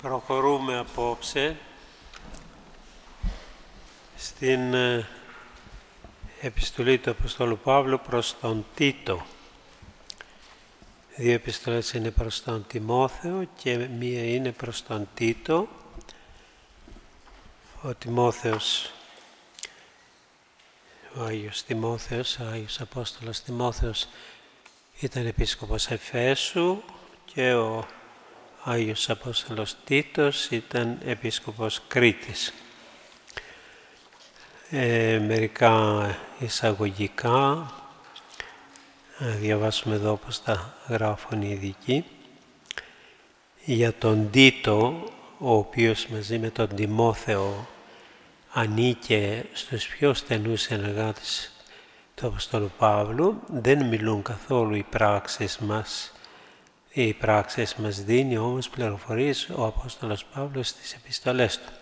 Προχωρούμε απόψε στην επιστολή του Αποστόλου Παύλου προς τον Τίτο. Δύο επιστολές είναι προς τον Τιμόθεο και μία είναι προς τον Τίτο. Ο Τιμόθεος, ο Άγιος Απόστολος Τιμόθεος ήταν επίσκοπος Εφέσου και ο Άγιος Απόστολος Τίτος ήταν επίσκοπος Κρήτης. Μερικά εισαγωγικά, διαβάσουμε εδώ όπως τα γράφουν οι ειδικοί. Για τον Τίτο, ο οποίος μαζί με τον Τιμόθεο ανήκε στους πιο στενούς συνεργάτες του Αποστόλου Παύλου, δεν μιλούν καθόλου οι πράξεις μας. Οι πράξεις μας δίνει όμως πληροφορίες ο Απόστολος Παύλος στις επιστολές του.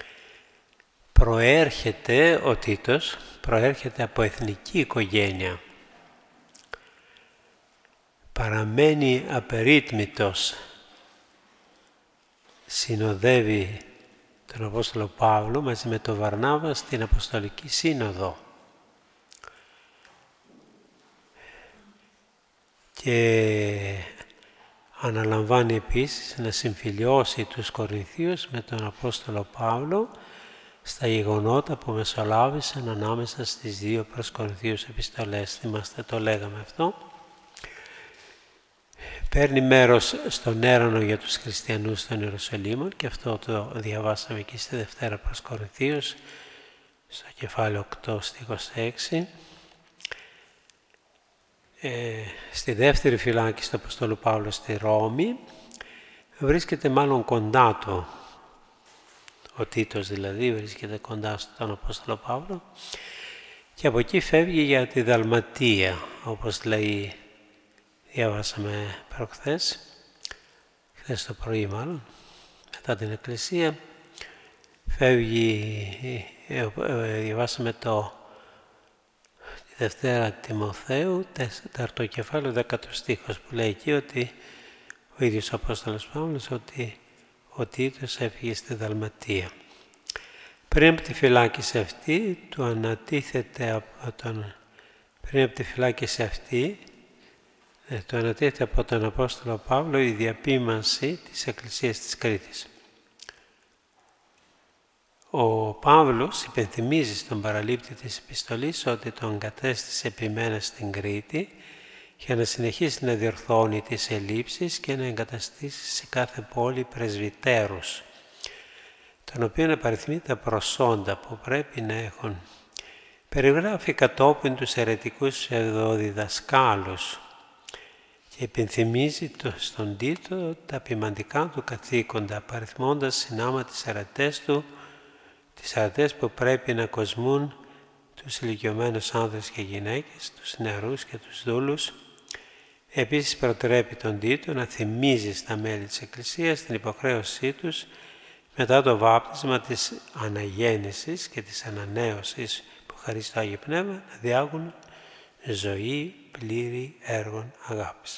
Ο Τίτος προέρχεται από εθνική οικογένεια. Παραμένει απερίτμητος. Συνοδεύει τον Απόστολο Παύλο μαζί με τον Βαρνάβα στην Αποστολική Σύνοδο. Και αναλαμβάνει επίσης να συμφιλιώσει τους Κορινθίους με τον Απόστολο Παύλο στα γεγονότα που μεσολάβησαν ανάμεσα στις δύο προς Κορινθίους επιστολές. Θυμάστε, το λέγαμε αυτό. Παίρνει μέρος στον έρανο για τους χριστιανούς των Ιερουσαλήμων και αυτό το διαβάσαμε και στη Δευτέρα προς Κορινθίους, στο κεφάλαιο 8, στίχος 6. Στη δεύτερη φυλάκιση του Αποστόλου Παύλου στη Ρώμη, βρίσκεται μάλλον κοντά του, ο Τίτος δηλαδή βρίσκεται κοντά στον Απόστολο Παύλο, και από εκεί φεύγει για τη Δαλματία, όπως λέει, διαβάσαμε προχθές, χθες το πρωί μάλλον, μετά την Εκκλησία, φεύγει, διαβάσαμε τη Δευτέρα Τιμοθέου, 4ο κεφάλαιο, 10ο στίχος, που λέει εκεί ότι ο ίδιος ο Απόστολος Παύλος ότι ο Τίτος έφυγε στη Δαλματία. Πριν από τη φυλάκιση αυτή, του ανατίθεται από τον Απόστολο Παύλο η διαπίμανση της Εκκλησίας της Κρήτης. Ο Παύλος υπενθυμίζει στον παραλήπτη της επιστολής ότι τον κατέστησε επιμένα στην Κρήτη για να συνεχίσει να διορθώνει τις ελλείψεις και να εγκαταστήσει σε κάθε πόλη πρεσβυτέρους, τον οποίον απαριθμεί τα προσόντα που πρέπει να έχουν. Περιγράφει κατόπιν τους αιρετικούς ψευδοδιδασκάλους και υπενθυμίζει στον Τίτο τα ποιμαντικά του καθήκοντα, απαριθμώντας συνάμα τις αρετές που πρέπει να κοσμούν τους ηλικιωμένους άνδρες και γυναίκες, τους νεαρούς και τους δούλους. Επίσης προτρέπει τον Τίτο να θυμίζει στα μέλη της Εκκλησίας την υποχρέωσή τους μετά το βάπτισμα της αναγέννησης και της ανανέωσης που χαρεί στο Άγιο Πνεύμα να διάγουν ζωή πλήρη έργων αγάπης.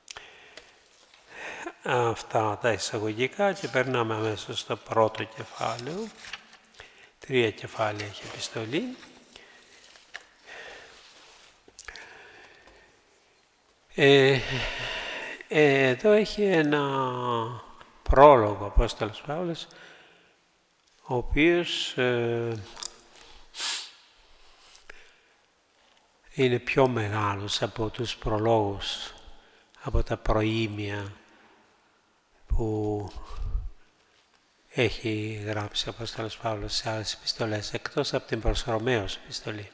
Αυτά τα εισαγωγικά και περνάμε αμέσως στο πρώτο κεφάλαιο. 3 κεφάλαια έχει επιστολή. Εδώ έχει ένα πρόλογο ο Απόστολος Παύλος, ο οποίος είναι πιο μεγάλος από τους προλόγους, από τα προήμια που έχει γράψει ο Απόστολος Παύλος σε άλλες επιστολές, εκτός από την προς Ρωμαίους επιστολή.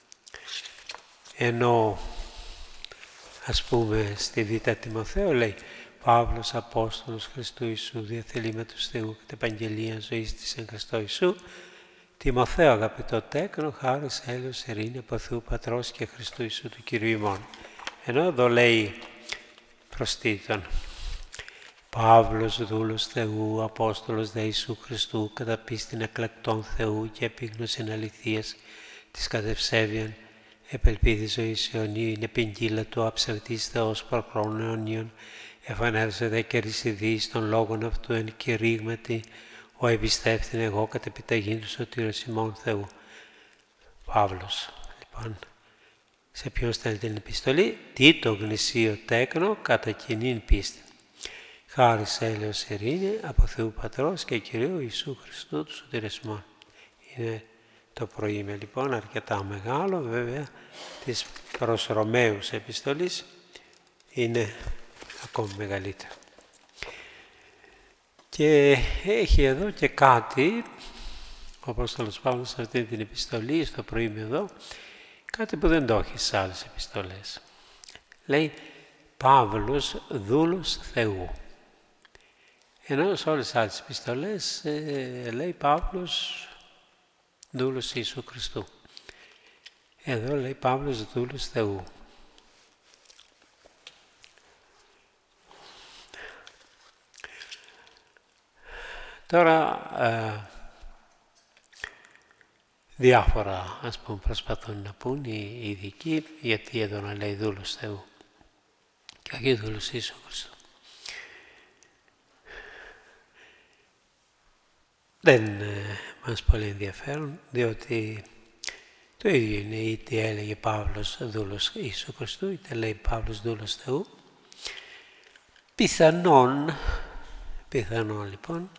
Ενώ, ας πούμε, στη Β' Τιμοθέο λέει «Παύλος, Απόστολος Χριστού Ιησού, διαθελήματος Θεού και την επαγγελία ζωής της εν Χριστώ Ιησού, Τιμοθέο, αγαπητό τέκνο, χάρις, έλεος, ειρήνη από Θεού Πατρός και Χριστού Ιησού του Κυρίου ημών». Ενώ εδώ λέει προς Τίτον «Παύλος, δούλος Θεού, Απόστολος δε Ιησού Χριστού, κατά πίστην εκλεκτών Θεού και επίγνωσιν αληθείας της κατευσέβιαν, επελπίδη ζωής αιωνίου, είναι πηγγύλα του αψευτής Θεός προχρόνων αιωνίων, Εφανέρωσε δε κερδισιδής των λόγων αυτού εν κηρύγματι, ο εμπιστεύθυνε εγώ κατ' επιταγήν του σωτήρος ημών Θεού. Παύλος, λοιπόν, σε ποιον στέλνει την επιστολή? Τι το γνησίο τέκνο κατά κοινήν πίστη. Χάρις έλεος ειρήνη από Θεού Πατρός και Κυρίου Ιησού Χριστού του σωτήρος ημών. Είναι το προήμιο λοιπόν αρκετά μεγάλο, βέβαια της προς Ρωμαίους επιστολής είναι ακόμη μεγαλύτερο. Και έχει εδώ και κάτι, ο Απόστολος Παύλος σε αυτή την επιστολή, στο προήμιο εδώ, κάτι που δεν το έχει στις άλλες επιστολές. Λέει Παύλος δούλος Θεού. Ενώ σε όλες τις άλλες επιστολές λέει Παύλος δούλος Ιησού Χριστού. Εδώ λέει Παύλος δούλος Θεού. Τώρα διάφορα ας πούμε προσπαθούν να πούν οι ειδικοί γιατί εδώ να λέει δούλος Θεού και όχι δούλος Ιησού Χριστού. Δεν μας πολύ ενδιαφέρον, διότι το ίδιο είναι είτε έλεγε Παύλος δούλος Ιησού Χριστού, είτε λέει Παύλος δούλος Θεού. Πιθανόν λοιπόν,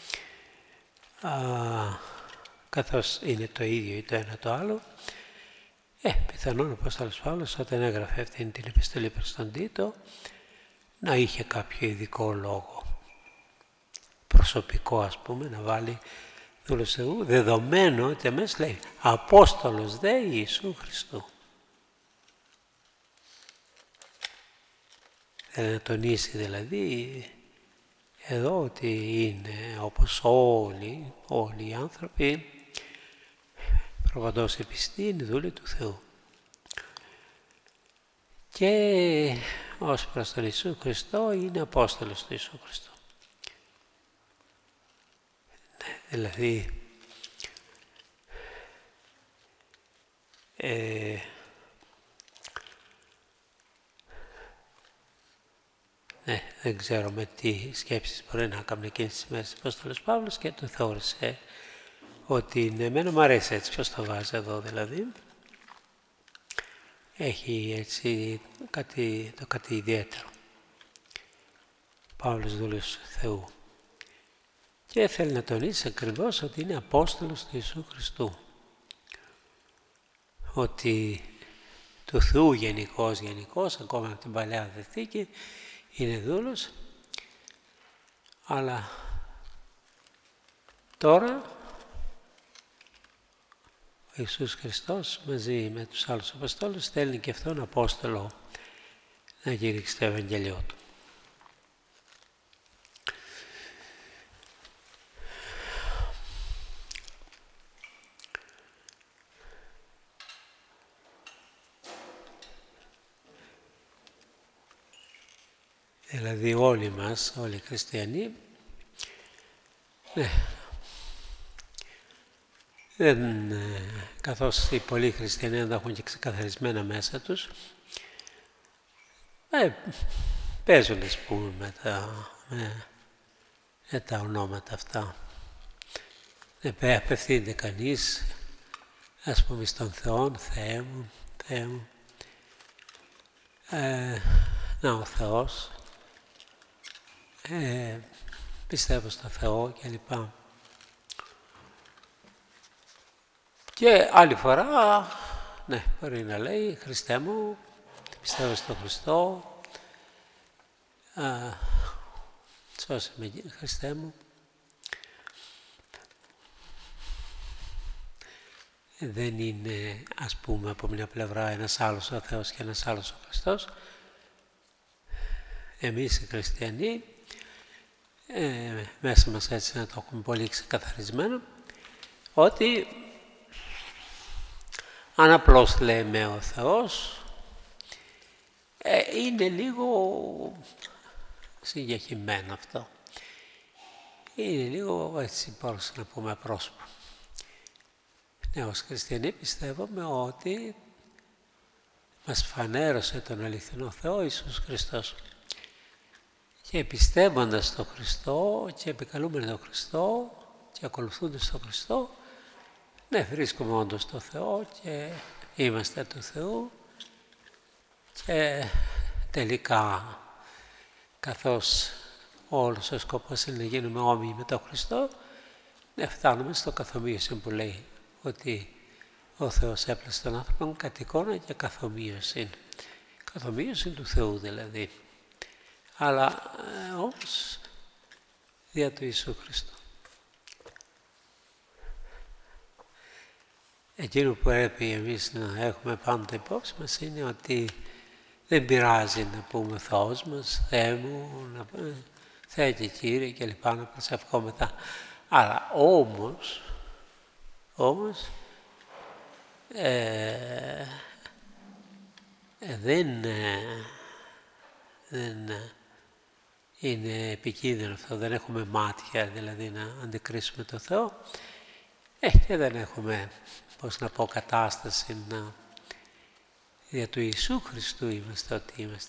καθώς είναι το ίδιο ή το ένα το άλλο, πιθανόν ο Απόστολος Παύλος όταν έγραφε αυτήν την επιστολή προς τον Τίτο να είχε κάποιο ειδικό λόγο, προσωπικό ας πούμε, να βάλει δούλος Θεού, δεδομένο ότι αμέσως λέει Απόστολος δε Ιησού Χριστού. Θέλει να τονίσει δηλαδή εδώ ότι είναι όπως όλοι οι άνθρωποι προπαντός επιστή είναι δούλοι του Θεού. Και ως προς τον Ιησού Χριστό είναι Απόστολος του Ιησού Χριστού. Δηλαδή δεν ξέρω με τι σκέψεις μπορεί να κάνει εκείνες τις μέρες ο Απόστολος Παύλος και το θεώρησε ότι εμένα μου αρέσει έτσι ποιος το βάζει εδώ δηλαδή. Έχει έτσι κάτι ιδιαίτερο. Παύλος δούλος Θεού. Και θέλει να τονίσει ακριβώς ότι είναι Απόστολος του Ιησού Χριστού. Ότι του Θεού γενικώς, ακόμα από την Παλαιά Διαθήκη, είναι δούλος, αλλά τώρα ο Ιησούς Χριστός μαζί με τους άλλους Αποστόλους στέλνει και αυτόν Απόστολο να κηρύξει το Ευαγγέλιο του. Δηλαδή όλοι μας, όλοι οι χριστιανοί, καθώς οι πολλοί χριστιανοί δεν τα έχουν και ξεκαθαρισμένα μέσα τους, παίζουν ας πούμε με τα ονόματα αυτά. Απευθύνεται κανείς ας πούμε στον Θεό, Θεέ μου, να ο Θεός, πιστεύω στο Θεό κλπ. Και άλλη φορά, μπορεί να λέει Χριστέ μου, πιστεύω στον Χριστό, σώσε με Χριστέ μου. Δεν είναι ας πούμε από μια πλευρά ένας άλλος ο Θεός και ένας άλλος ο Χριστός. Εμείς οι χριστιανοί, μέσα μας έτσι να το έχουμε πολύ ξεκαθαρισμένο, ότι αν απλώς λέμε ο Θεός, είναι λίγο συγκεκριμένο αυτό. Είναι λίγο έτσι μπορούσα να πούμε απρόσωπο. Ως χριστιανοί πιστεύουμε ότι μας φανέρωσε τον αληθινό Θεό Ιησούς Χριστός. Και πιστεύοντας στον Χριστό και επικαλούμενοι τον Χριστό και ακολουθούνται τον Χριστό, ναι, βρίσκουμε όντως τον Θεό και είμαστε του Θεού και τελικά, καθώς όλος ο σκοπός είναι να γίνουμε όμοιοι με τον Χριστό, ναι, φτάνουμε στο καθομοίωση που λέει ότι ο Θεός έπλασε τον άνθρωπο κατ' εικόνα και καθομοίωση. Καθομοίωση του Θεού δηλαδή. Αλλά όμως δια του Ιησού Χριστού. Εκείνο που πρέπει εμείς να έχουμε πάντα υπόψη μας είναι ότι δεν πειράζει να πούμε Θεός μας, Θεέ μου, Θεέ και Κύριε και λοιπά, να προσευχόμεθα. Αλλά όμως δεν είναι επικίνδυνο αυτό, δεν έχουμε μάτια δηλαδή να αντικρίσουμε το Θεό και δεν έχουμε, πώς να πω, κατάσταση να για του Ιησού Χριστού είμαστε ό,τι είμαστε.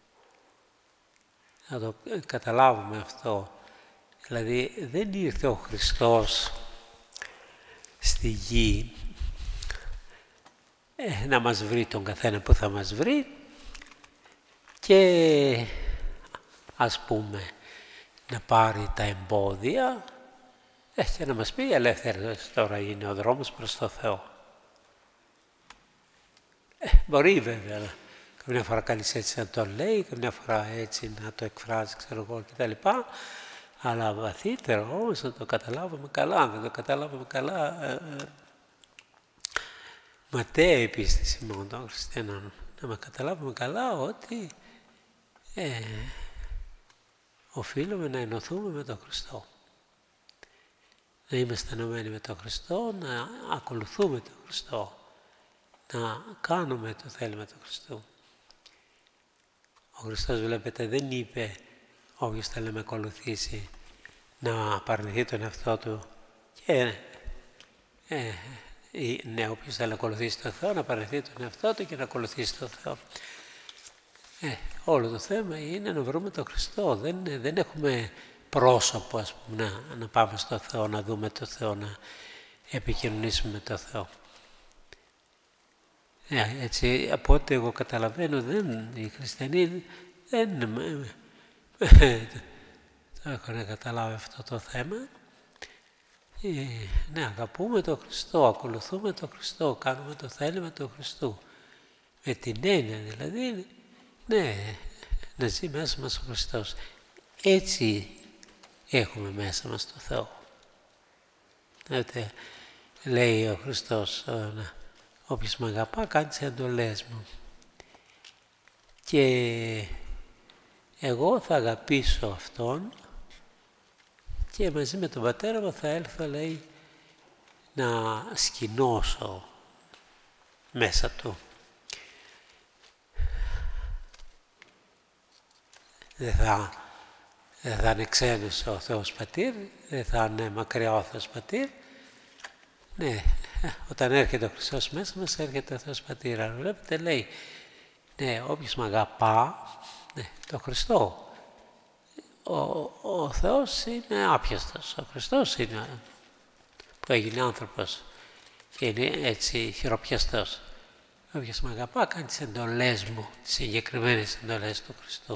Να το καταλάβουμε αυτό. Δηλαδή δεν ήρθε ο Χριστός στη γη να μας βρει τον καθένα που θα μας βρει και ας πούμε να πάρει τα εμπόδια και να μας πει ελεύθερος τώρα είναι ο δρόμος προς το Θεό. Μπορεί βέβαια καμιά φορά κανείς έτσι να το λέει, καμιά φορά έτσι να το εκφράζει, ξέρω εγώ κτλ. Αλλά βαθύτερα όμως να το καταλάβουμε καλά. Αν δεν το καταλάβουμε καλά, ματαία η πίστη μόνο των χριστιανών. Να καταλάβουμε καλά ότι οφείλουμε να ενωθούμε με τον Χριστό. Να είμαστε ενωμένοι με τον Χριστό, να ακολουθούμε τον Χριστό, να κάνουμε το θέλημα του Χριστού. Ο Χριστός, βλέπετε, δεν είπε όποιος θέλει να με ακολουθήσει να παρνηθεί τον εαυτό του και ναι, όποιος θέλει να ακολουθήσει τον Θεό να παρνηθεί τον εαυτό του και να ακολουθήσει τον Θεό. Όλο το θέμα είναι να βρούμε τον Χριστό. Δεν έχουμε πρόσωπο, ας πούμε, να πάμε στο Θεό, να δούμε τον Θεό, να επικοινωνήσουμε με τον Θεό. Έτσι, από ό,τι εγώ καταλαβαίνω, οι χριστιανοί δεν το έχουν καταλάβει αυτό το θέμα. Ναι, αγαπούμε τον Χριστό, ακολουθούμε τον Χριστό, κάνουμε το θέλημα του Χριστού. Με την έννοια δηλαδή, ναι, να ζει μέσα μας ο Χριστός. Έτσι έχουμε μέσα μας το Θεό. Λέει ο Χριστός, όποιος με αγαπά κάνει τις εντολές μου. Και εγώ θα αγαπήσω Αυτόν και μαζί με τον Πατέρα μου θα έλθω, λέει, να σκηνώσω μέσα Του. Δεν θα είναι ξένος ο Θεός Πατήρ, δεν θα είναι μακριά ο Θεός Πατήρ. Ναι, όταν έρχεται ο Χριστός μέσα μας, έρχεται ο Θεός Πατήρ. Αλλά βλέπετε, λέει, ναι, όποιος με αγαπά, ναι, το Χριστό, ο Θεός είναι άπιαστος. Ο Χριστός είναι που έγινε άνθρωπος και είναι έτσι χειροπιαστός. Όποιος με αγαπά κάνει τις εντολές μου, τις συγκεκριμένες εντολές του Χριστού.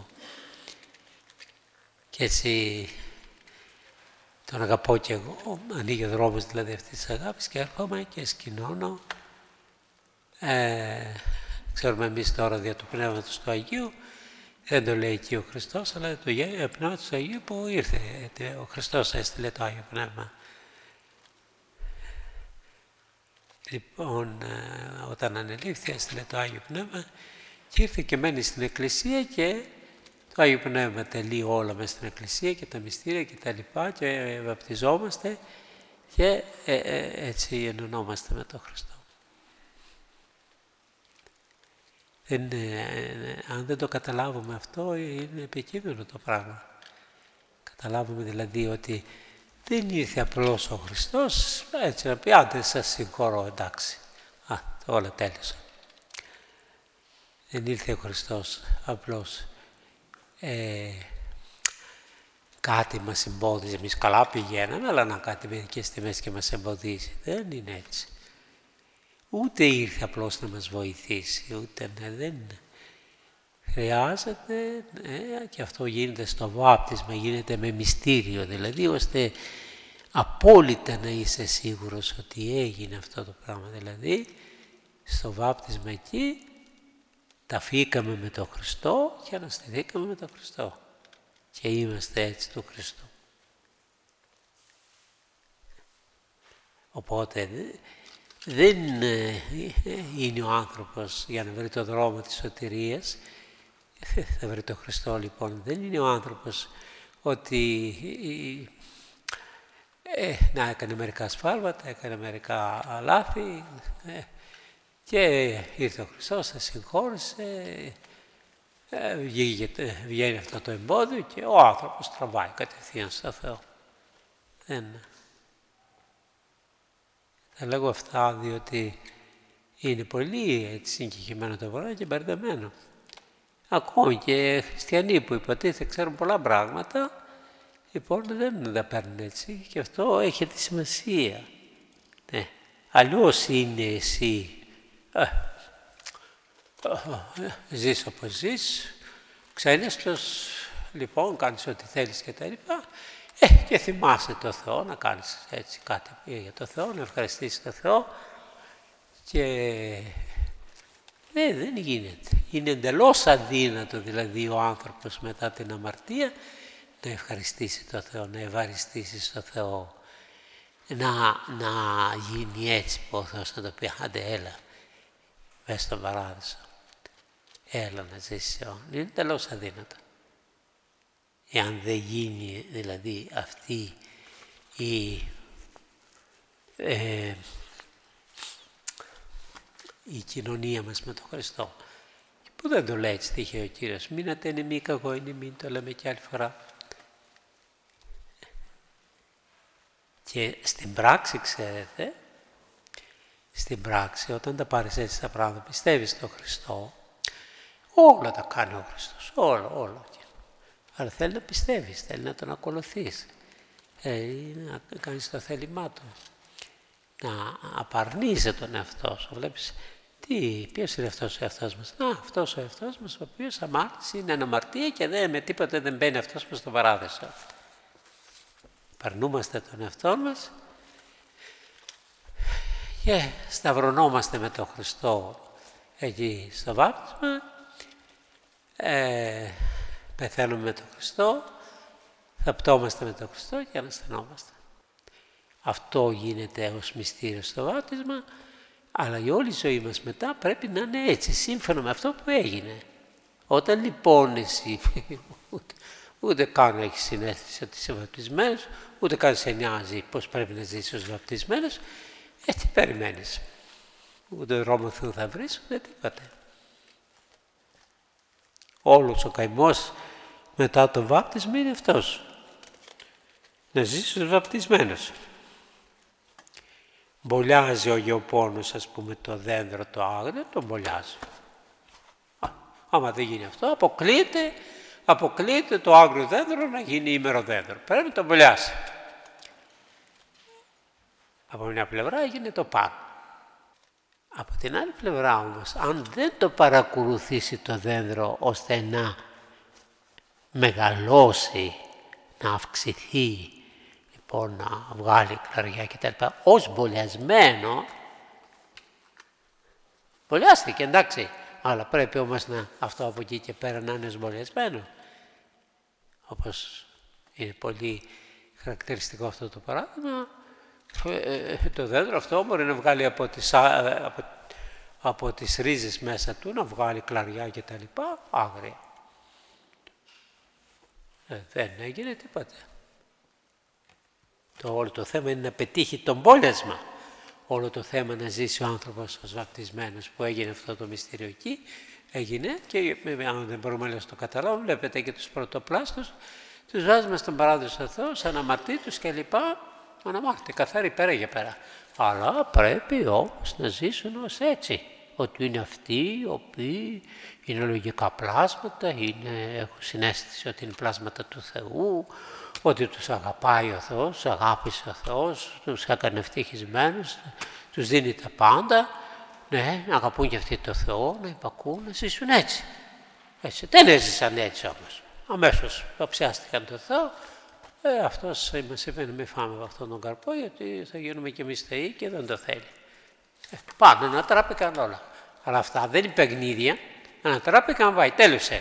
Και έτσι τον αγαπώ και εγώ, ανοίγει ο δρόμος δηλαδή αυτής της αγάπης και έρχομαι και σκηνώνω. Ξέρουμε εμείς τώρα δια του Πνεύματος του Αγίου, δεν το λέει εκεί ο Χριστός, αλλά το Πνεύματος του Αγίου που ήρθε. Ο Χριστός έστειλε το Άγιο Πνεύμα. Λοιπόν, όταν ανελήφθη έστειλε το Άγιο Πνεύμα και ήρθε και μένει στην Εκκλησία και το Άγιο Πνεύμα τελεί όλα μέσα στην Εκκλησία και τα μυστήρια και τα λοιπά και βαπτιζόμαστε και έτσι ενωνόμαστε με τον Χριστό. Αν δεν το καταλάβουμε αυτό είναι επικίνδυνο το πράγμα. Καταλάβουμε δηλαδή ότι δεν ήρθε απλώς ο Χριστός έτσι να πει άντε σας συγχωρώ, εντάξει, όλα τέλειωσαν. Δεν ήρθε ο Χριστός απλώς κάτι μας εμπόδιζε. Εμείς καλά πηγαίναμε, αλλά να κάτι μερικές στιγμές και μας εμποδίζει. Δεν είναι έτσι. Ούτε ήρθε απλώς να μας βοηθήσει, ούτε δεν είναι. Χρειάζεται, και αυτό γίνεται στο βάπτισμα, γίνεται με μυστήριο, δηλαδή ώστε απόλυτα να είσαι σίγουρος ότι έγινε αυτό το πράγμα. Δηλαδή, στο βάπτισμα εκεί, ταφήκαμε με τον Χριστό και αναστηθήκαμε με τον Χριστό. Και είμαστε έτσι του Χριστού. Οπότε, δεν είναι ο άνθρωπος για να βρει το δρόμο της σωτηρίας, θα βρει τον Χριστό λοιπόν, δεν είναι ο άνθρωπος ότι να έκανε μερικά σφάλματα, έκανε μερικά λάθη και ήρθε ο Χριστός, θα συγχώρησε, βγαίνει αυτό το εμπόδιο και ο άνθρωπος τραβάει κατευθείαν στο Θεό. Δεν. Τα λέγω αυτά διότι είναι πολύ έτσι συγκεκριμένο το πράγμα και μπερδεμένο. Ακόμη και χριστιανοί που υποτίθεται ξέρουν πολλά πράγματα, λοιπόν δεν τα παίρνουν έτσι και αυτό έχει τη σημασία. Ναι. Αλλιώς είναι εσύ, ζεις όπως ζεις, ξένεστος, λοιπόν κάνεις ό,τι θέλεις και τα λοιπά, και θυμάσαι το Θεό να κάνεις έτσι κάτι για το Θεό, να ευχαριστήσεις το Θεό και δεν γίνεται. Είναι εντελώς αδύνατο δηλαδή ο άνθρωπος μετά την αμαρτία να ευχαριστήσει το Θεό, να ευαριστήσει το Θεό, να γίνει έτσι που ο Θεός να το πει, άντε έλα, μες στον παράδεισο, έλα να ζήσεις αιώνα. Είναι εντελώς αδύνατο. Εάν δεν γίνει δηλαδή αυτή η κοινωνία μας με τον Χριστό. Και που δεν το λέει έτσι τυχαίο ο Κύριος. Μείνατε είναι μη κακό είναι μην, το λέμε και άλλη φορά. Και στην πράξη, ξέρετε, στην πράξη όταν τα πάρεις έτσι τα πράγματα, πιστεύεις στον Χριστό, όλα τα κάνει ο Χριστός, όλα. Αλλά θέλει να πιστεύεις, θέλει να τον ακολουθείς, να κάνεις το θέλημά του, να απαρνείσαι τον εαυτό σου. Βλέπεις, ποιος είναι αυτός ο εαυτός μας? Αυτός ο εαυτός μας, ο οποίος αμάρτησε, είναι αναμαρτία και με τίποτα δεν μπαίνει αυτός μας στο παράδεισο. Παρνούμαστε τον εαυτό μας και σταυρωνόμαστε με τον Χριστό εκεί στο βάπτισμα, πεθαίνουμε με τον Χριστό, θαπτόμαστε με τον Χριστό και αναστενόμαστε. Αυτό γίνεται ως μυστήριο στο βάπτισμα, αλλά η όλη ζωή μας μετά πρέπει να είναι έτσι, σύμφωνα με αυτό που έγινε. Όταν λοιπόν εσύ ούτε καν έχεις συνέστηση ότι είσαι βαπτισμένος, ούτε καν σε νοιάζει πώς πρέπει να ζήσεις ως βαπτισμένος, τι περιμένεις? Ούτε δρόμο Θεού θα βρεις, ούτε τίποτα. Όλος ο καημός μετά το βάπτισμα είναι αυτός. Να ζήσεις ως βαπτισμένος. Μπολιάζει ο γεωπόνος, ας πούμε, το δέντρο, το άγριο, τον μπολιάζει. Άμα δεν γίνει αυτό, αποκλείεται το άγριο δέντρο να γίνει ημεροδέντρο. Πρέπει να το μπολιάσει. Από μια πλευρά έγινε το πάνω. Από την άλλη πλευρά όμως, αν δεν το παρακολουθήσει το δέντρο ώστε να μεγαλώσει, να αυξηθεί, λοιπόν να βγάλει κλαριά κτλ. Ως μπολιασμένο, μπολιάστηκε εντάξει, αλλά πρέπει όμως αυτό από εκεί και πέρα να είναι σμπολιασμένο. Όπως είναι πολύ χαρακτηριστικό αυτό το παράδειγμα, το δέντρο αυτό μπορεί να βγάλει από τις ρίζες μέσα του, να βγάλει κλαριά και τα λοιπά, άγρια. Δεν έγινε τίποτα. Όλο το θέμα είναι να πετύχει τον μπόλιασμα. Όλο το θέμα να ζήσει ο άνθρωπος ως βαπτισμένος, που έγινε αυτό το μυστήριο εκεί, έγινε και αν δεν μπορούμε να το καταλάβουμε, βλέπετε και τους πρωτοπλάστους, τους βάζουμε στον παράδεισο Θεό, σαν αμαρτήτους και λοιπά, αναμάρτητοι, καθαροί πέρα για πέρα. Αλλά πρέπει όμως να ζήσουν ως έτσι, ότι είναι αυτοί οι οποίοι είναι λογικά πλάσματα, έχουν συναίσθηση ότι είναι πλάσματα του Θεού, ότι τους αγαπάει ο Θεός, τους αγάπησε ο Θεός, τους έκανε ευτυχισμένους, τους δίνει τα πάντα, ναι, να αγαπούν και αυτοί το Θεό, να υπακούν, να ζήσουν έτσι. Δεν έζησαν έτσι όμως. Αμέσως ψιάστηκαν το Θεό, αυτός μας είπε να μην φάμε από αυτόν τον καρπό, γιατί θα γίνουμε κι εμείς θεοί και δεν το θέλει. Πάνε, ανατράπηκαν όλα. Αλλά αυτά δεν είναι παιχνίδια, ανατράπηκαν, βάει, τέλειωσε.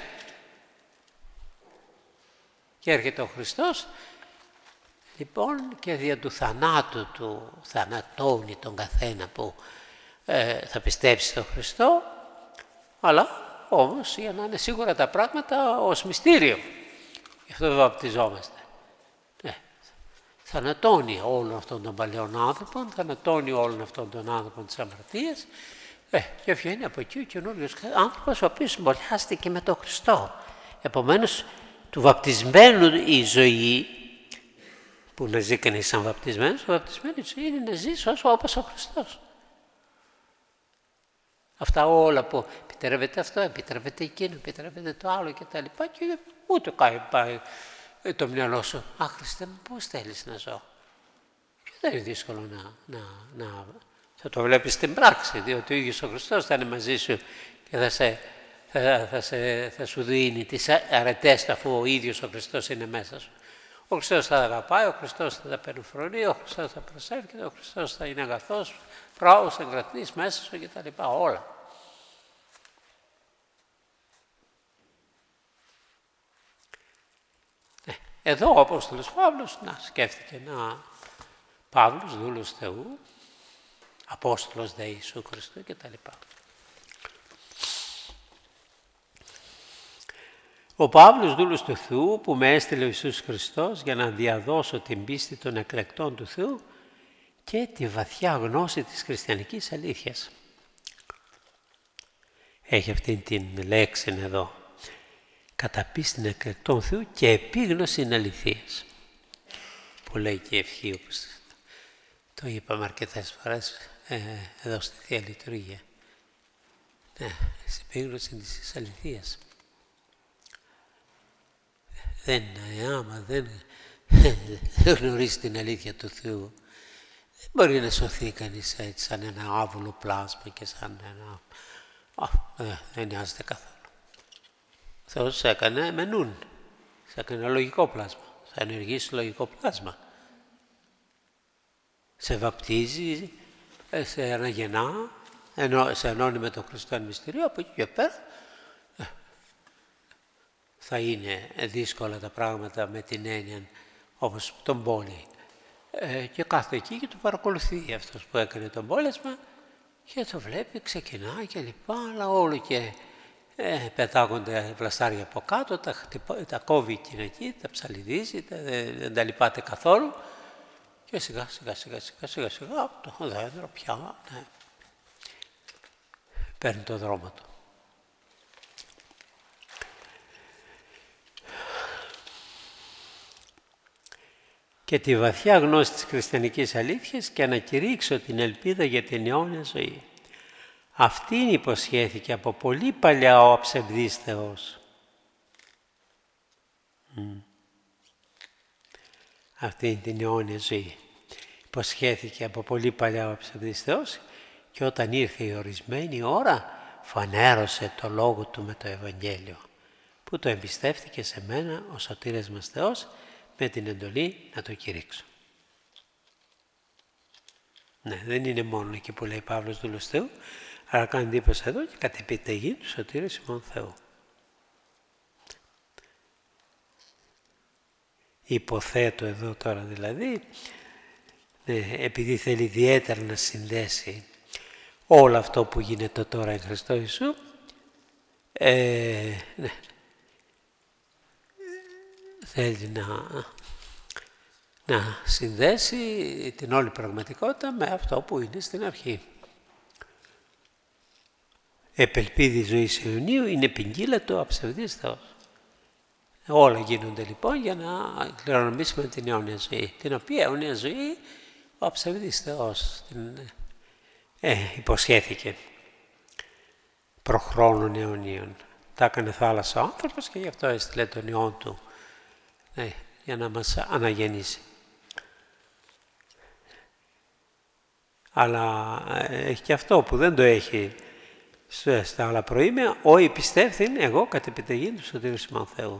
Και έρχεται ο Χριστός, λοιπόν, και δια του θανάτου του θανατώνει τον καθένα που θα πιστέψει στον Χριστό, αλλά όμως για να είναι σίγουρα τα πράγματα ως μυστήριο. Γι' αυτό βαπτιζόμαστε. Θανατώνει όλων αυτών των παλαιών άνθρωπων, θανατώνει όλων αυτών των άνθρωπων της αμαρτίας και βγαίνει από εκεί ο καινούριος άνθρωπος, ο οποίος συμπολιάστηκε με τον Χριστό. Επομένως, του βαπτισμένου η ζωή, που να ζει κανείς σαν βαπτισμένος, ο βαπτισμένος είναι να ζήσει όπως ο Χριστός. Αυτά όλα που επιτρέπεται αυτό, επιτρέπεται εκείνο, επιτρέπεται το άλλο κτλ. Και ούτε πάει το μυαλό σου. «Α, Χριστέ μου, πώς θέλεις να ζω?» Και δεν είναι δύσκολο θα το βλέπεις στην πράξη, διότι ο ίδιος ο Χριστός θα είναι μαζί σου και θα σου δίνει τις αρετές του, αφού ο ίδιος ο Χριστός είναι μέσα σου. Ο Χριστός θα αγαπάει, ο Χριστός θα τα περιφρονεί, ο Χριστός θα προσεύχεται, ο Χριστός θα είναι αγαθός, πράος, εγκρατής μέσα σου κτλ. Όλα. Εδώ ο Απόστολος Παύλος σκέφτηκε Παύλος, δούλος Θεού, Απόστολος δε Ιησού Χριστού κτλ. Ο Παύλος, δούλος του Θεού, που με έστειλε ο Ιησούς Χριστός για να διαδώσω την πίστη των εκλεκτών του Θεού και τη βαθιά γνώση της χριστιανικής αλήθειας. Έχει αυτή την λέξη εδώ. Κατά πίστην εκλεκτών Θεού και επίγνωση αληθείας. Που λέει και η ευχή, όπως το είπαμε αρκετές φορές εδώ στη Θεία Λειτουργία. Ναι, στην επίγνωση της αληθείας. Άμα δεν γνωρίζει την αλήθεια του Θεού, δεν μπορεί να σωθεί κανείς έτσι σαν ένα άβολο πλάσμα και σαν ένα... δεν νοιάζεται καθόλου. Ο Θεός σε έκανε με νουν, σε έκανε λογικό πλάσμα, θα ενεργήσει λογικό πλάσμα. Σε βαπτίζει, σε αναγεννά, σε ενώνει με τον Χριστό εν μυστηρίο, από εκεί και πέρα θα είναι δύσκολα τα πράγματα με την έννοια όπως τον πόλη. Και κάθεται εκεί και το παρακολουθεί αυτός που έκανε τον πόλεσμα και το βλέπει, ξεκινάει και λοιπά, αλλά όλο και πετάγονται βλαστάρια από κάτω, τα κόβει εκείνα εκεί, τα ψαλιδίζει, δεν τα λυπάται καθόλου και σιγά σιγά το δέντρο πια παίρνει το δρόμο του. Και τη βαθιά γνώση της χριστιανικής αλήθειας και να κηρύξω την ελπίδα για την αιώνια ζωή. Αυτήν υποσχέθηκε από πολύ παλιά ο αψευδής Θεός. Αυτήν την αιώνια ζωή υποσχέθηκε από πολύ παλιά ο αψευδής Θεός και όταν ήρθε η ορισμένη ώρα φανέρωσε το λόγο του με το Ευαγγέλιο που το εμπιστεύτηκε σε μένα ο σωτήρας μας Θεός με την εντολή να το κηρύξω. Ναι, δεν είναι μόνο εκεί που λέει Παύλος δούλος Θεού, αλλά κάνει εντύπωση εδώ και κατ' επιταγή του σωτήρας ημών Θεού. Υποθέτω εδώ τώρα δηλαδή, επειδή θέλει ιδιαίτερα να συνδέσει όλο αυτό που γίνεται τώρα εν Χριστώ Ιησού, θέλει να συνδέσει την όλη πραγματικότητα με αυτό που είναι στην αρχή. Επελπίδη ζωής αιωνίου είναι ποικίλατο αψευδής Θεός. Όλα γίνονται λοιπόν για να κληρονομήσουμε την αιώνια ζωή, την οποία αιώνια ζωή ο αψευδής Θεός υποσχέθηκε προχρόνων αιωνίων. Τα έκανε θάλασσα ο άνθρωπος και γι' αυτό έστειλε τον Υιόν του για να μας αναγεννήσει. Αλλά έχει και αυτό που δεν το έχει στα άλλα προήμια, «Όι πιστεύθην εγώ κατ' επιταγήν του Σωτήρου ημών Θεού».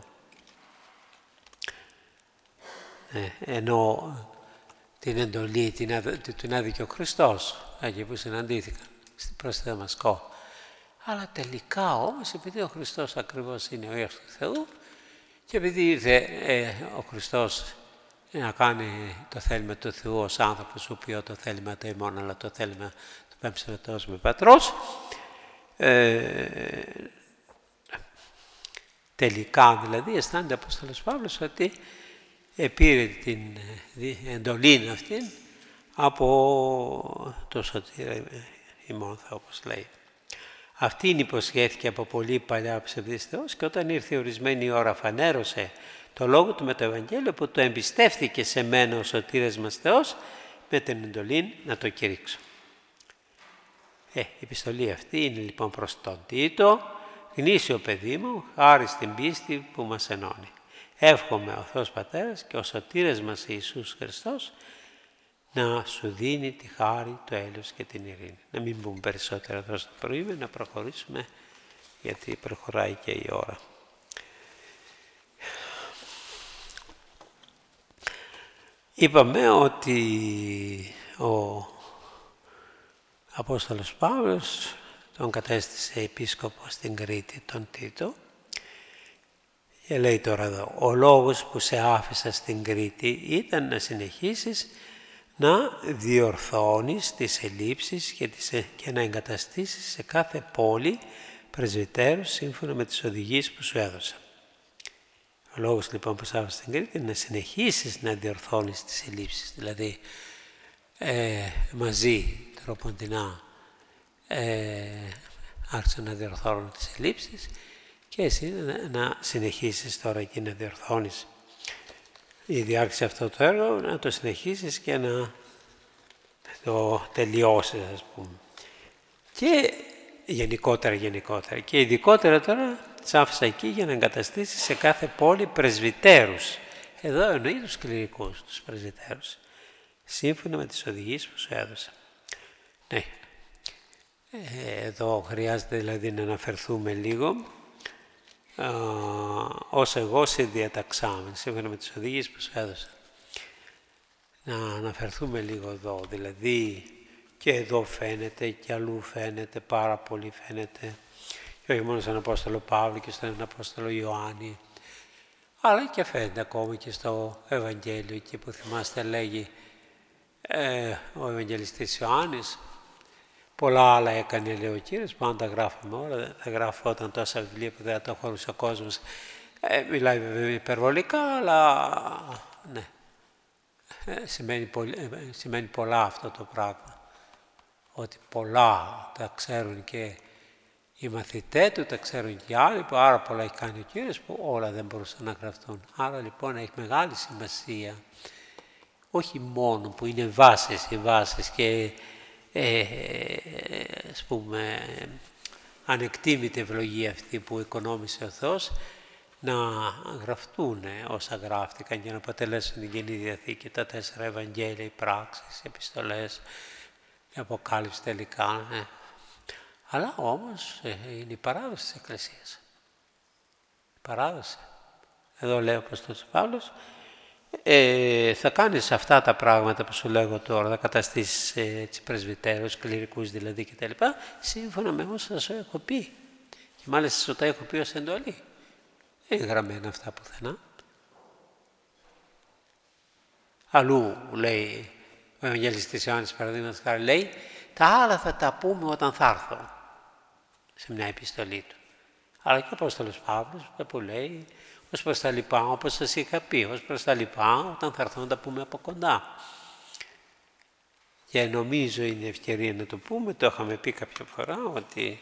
Ενώ την εντολή την άδικε ο Χριστός, εκεί που συναντήθηκαν, προς τη Δαμασκό. Αλλά τελικά όμως, επειδή ο Χριστός ακριβώς είναι ο Υιός του Θεού και επειδή ήρθε ο Χριστός να κάνει το θέλημα του Θεού ως άνθρωπος, ο οποίο το θέλημα το ημών, αλλά το θέλημα του Πέμψεως με Πατρός, τελικά δηλαδή αισθάνεται ο Απόστολος Παύλος ότι πήρε την εντολή αυτή από το Σωτήρα ημών Θεό, όπως λέει. Αυτήν υποσχέθηκε από πολύ παλιά ο ψευδής Θεός και όταν ήρθε ορισμένη η ώρα φανέρωσε το λόγο του με το Ευαγγέλιο που το εμπιστεύτηκε σε μένα ο Σωτήρας μας Θεός με την εντολή να το κηρύξω. Η επιστολή αυτή είναι λοιπόν προς τον Τίτο, γνήσιο παιδί μου, χάρη στην πίστη που μας ενώνει. Εύχομαι ο Θεός Πατέρας και ο Σωτήρας μας Ιησούς Χριστός να σου δίνει τη χάρη, το έλεος και την ειρήνη. Να μην πούμε περισσότερα εδώ στο πρωί, να προχωρήσουμε γιατί προχωράει και η ώρα. Είπαμε ότι ο Απόστολος Παύλος τον κατέστησε επίσκοπο στην Κρήτη, τον Τίτο, και λέει τώρα εδώ, ο λόγος που σε άφησα στην Κρήτη ήταν να συνεχίσεις να διορθώνεις τις ελλείψεις και να εγκαταστήσεις σε κάθε πόλη πρεσβυτέρους σύμφωνα με τις οδηγίες που σου έδωσα. Ο λόγος λοιπόν που σε άφησα στην Κρήτη είναι να συνεχίσεις να διορθώνεις τις ελλείψεις, δηλαδή μαζί τροποντινά άρχισαν να διορθώνουν τις ελλείψεις και εσύ να συνεχίσεις τώρα εκεί να διορθώνεις η διάρκεια αυτό το έργο, να το συνεχίσεις και να το τελειώσεις, ας πούμε. Και γενικότερα και ειδικότερα τώρα τις άφησα εκεί για να εγκαταστήσεις σε κάθε πόλη πρεσβυτέρους. Εδώ εννοεί τους κληρικούς, τους πρεσβυτέρους, σύμφωνα με τις οδηγίες που σου έδωσα. Ναι. Εδώ χρειάζεται δηλαδή να αναφερθούμε λίγο ως εγώ σε διαταξάμεν, σύμφωνα με τις οδηγίες που σου έδωσα. Να αναφερθούμε λίγο εδώ, δηλαδή και εδώ φαίνεται και αλλού φαίνεται, πάρα πολύ φαίνεται, και όχι μόνο στον Απόστολο Παύλο και στον Απόστολο Ιωάννη, αλλά και φαίνεται ακόμα και στο Ευαγγέλιο, εκεί που θυμάστε λέγει ο Ευαγγελιστής Ιωάννης, πολλά άλλα έκανε, λέει ο Κύριος, πάντα γράφουμε όλα, δεν γράφονταν τόσα βιβλία που δεν τα χωρούσε ο κόσμος. Μιλάει βέβαια υπερβολικά, αλλά ναι, σημαίνει πολλά αυτό το πράγμα. Ότι πολλά τα ξέρουν και οι μαθητές του, τα ξέρουν και οι άλλοι, που άρα πολλά έχει κάνει ο Κύριος, που όλα δεν μπορούσαν να γραφτούν. Άρα λοιπόν έχει μεγάλη σημασία, όχι μόνο που είναι οι βάσεις και ας πούμε ανεκτήμητη ευλογία αυτή που οικονόμησε ο Θεός, να γραφτούν όσα γράφτηκαν και να αποτελέσουν την Καινή Διαθήκη, τα 4 Ευαγγέλια, οι πράξεις, οι επιστολές, η Αποκάλυψη τελικά. Αλλά όμως είναι η παράδοση της Εκκλησίας. Η παράδοση. Εδώ λέει ο Απόστολος Παύλος, θα κάνεις αυτά τα πράγματα που σου λέγω τώρα, θα καταστήσεις πρεσβυτέρους, κληρικούς δηλαδή κτλ. Σύμφωνα με όσα σου έχω πει. Και μάλιστα σου τα έχω πει ως εντολή. Δεν είναι γραμμένα αυτά πουθενά. Αλλού λέει ο Ευαγγελιστής Ιωάννης, παραδείγματος χάρη, λέει τα άλλα θα τα πούμε όταν θα έρθω, σε μια επιστολή του. Αλλά και ο Απόστολος Παύλος που λέει ως προς τα λοιπά, όπως σας είχα πει, ως προς τα λοιπά, όταν θα έρθω να τα πούμε από κοντά. Και νομίζω είναι ευκαιρία να το πούμε, το είχαμε πει κάποια φορά, ότι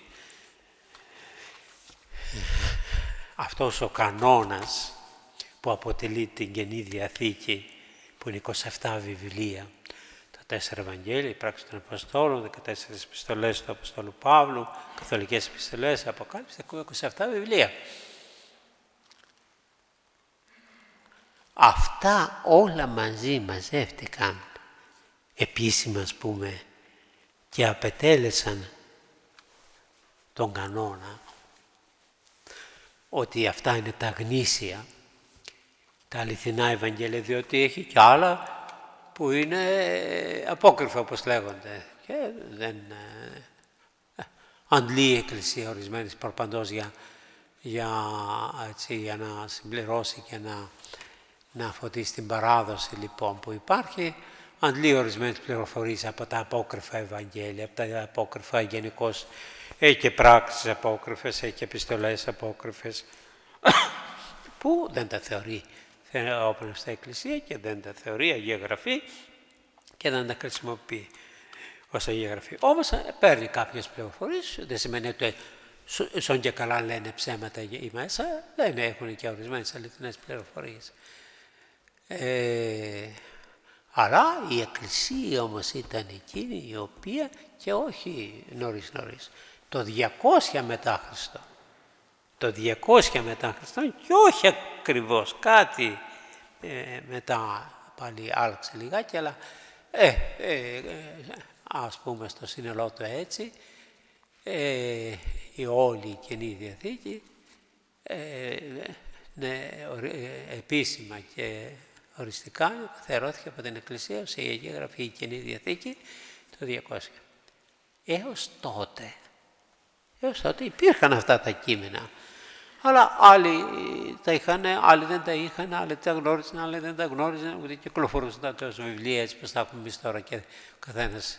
αυτός ο κανόνας που αποτελεί την Καινή Διαθήκη, που είναι 27 βιβλία, τα 4 Ευαγγέλια, οι πράξεις των Αποστόλων, 14 επιστολές του Αποστόλου Παύλου, καθολικές επιστολές, Αποκάλυψη, 27 βιβλία. Αυτά όλα μαζί μαζεύτηκαν επίσημα, ας πούμε, και απετέλεσαν τον κανόνα ότι αυτά είναι τα γνήσια, τα αληθινά Ευαγγέλια, διότι έχει και άλλα που είναι απόκριφα, όπως λέγονται, και δεν αντλεί η Εκκλησία ορισμένες προπαντός για να συμπληρώσει και να φωτίσει την παράδοση λοιπόν που υπάρχει. Αντλεί ορισμένες πληροφορίες από τα απόκριφα Ευαγγέλια, από τα απόκριφα γενικώς. Έχει και πράξεις απόκριφες, έχει και επιστολές απόκριφες που δεν τα θεωρεί όπλευτα Εκκλησία και δεν τα θεωρεί Αγία Γραφή και δεν τα χρησιμοποιεί ως Αγία Γραφή. Όμως παίρνει κάποιες πληροφορίες, δεν σημαίνει ότι σον και καλά λένε ψέματα οι μέσα, δεν έχουν και ορισμένες αληθινές πληροφορίες. Αλλά η Εκκλησία όμως ήταν εκείνη η οποία, και όχι νωρίς, το 200 μετά Χριστό. Το 200 μετά Χριστό και όχι ακριβώς, κάτι μετά πάλι άλλαξε λιγάκι, αλλά ας πούμε στο σύνολό του έτσι, η όλη Καινή Διαθήκη επίσημα και οριστικά καθιερώθηκε από την Εκκλησία ως η Αγία Γραφή, η Καινή Διαθήκη το 200. Έως τότε υπήρχαν αυτά τα κείμενα. Αλλά άλλοι τα είχαν, άλλοι δεν τα είχαν, άλλοι τα γνώριζαν, άλλοι δεν τα γνώριζαν, ούτε κυκλοφορούσαν τα βιβλία έτσι πως τα έχουμε εμείς τώρα και ο καθένας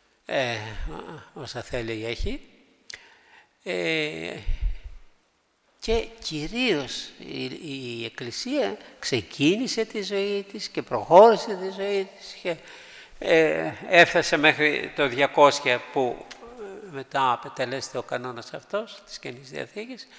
όσα θέλει έχει. Και κυρίως η Εκκλησία ξεκίνησε τη ζωή της και προχώρησε τη ζωή της και έφτασε μέχρι το 200 που μετά απετελέσεται ο κανόνας αυτός της Καινής Διαθήκης.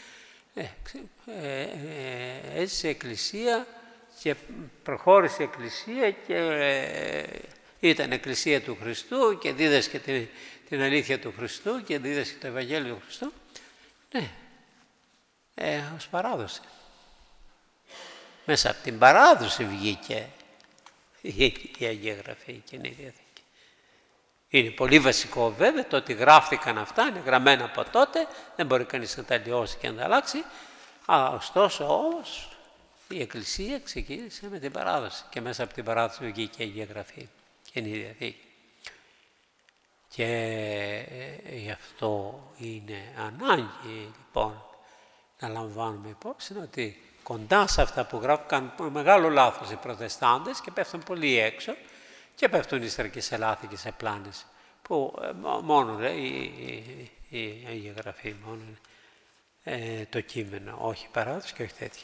Έζησε η Εκκλησία και προχώρησε η Εκκλησία και ήταν Εκκλησία του Χριστού και δίδασκε την αλήθεια του Χριστού και δίδασκε το Ευαγγέλιο του Χριστού. Ναι, ως παράδοση. Μέσα από την παράδοση βγήκε η Αγία Γραφή, η Καινή Διαθήκη. Είναι πολύ βασικό βέβαια το ότι γράφτηκαν αυτά, είναι γραμμένα από τότε, δεν μπορεί κανείς να τα αλλοιώσει και να τα αλλάξει, αλλά ωστόσο όμως η Εκκλησία ξεκίνησε με την παράδοση και μέσα από την παράδοση βγήκε η Αγία Γραφή, Καινή Διαθήκη. Και γι' αυτό είναι ανάγκη λοιπόν να λαμβάνουμε υπόψη ότι κοντά σε αυτά που γράφουν μεγάλο λάθος οι Προτεστάντες και πέφτουν πολύ έξω και πέφτουν ύστερα και σε λάθη και σε πλάνες που μόνο η Αγία Γραφή, μόνο το κείμενο, όχι η παράδοση και όχι τέτοια.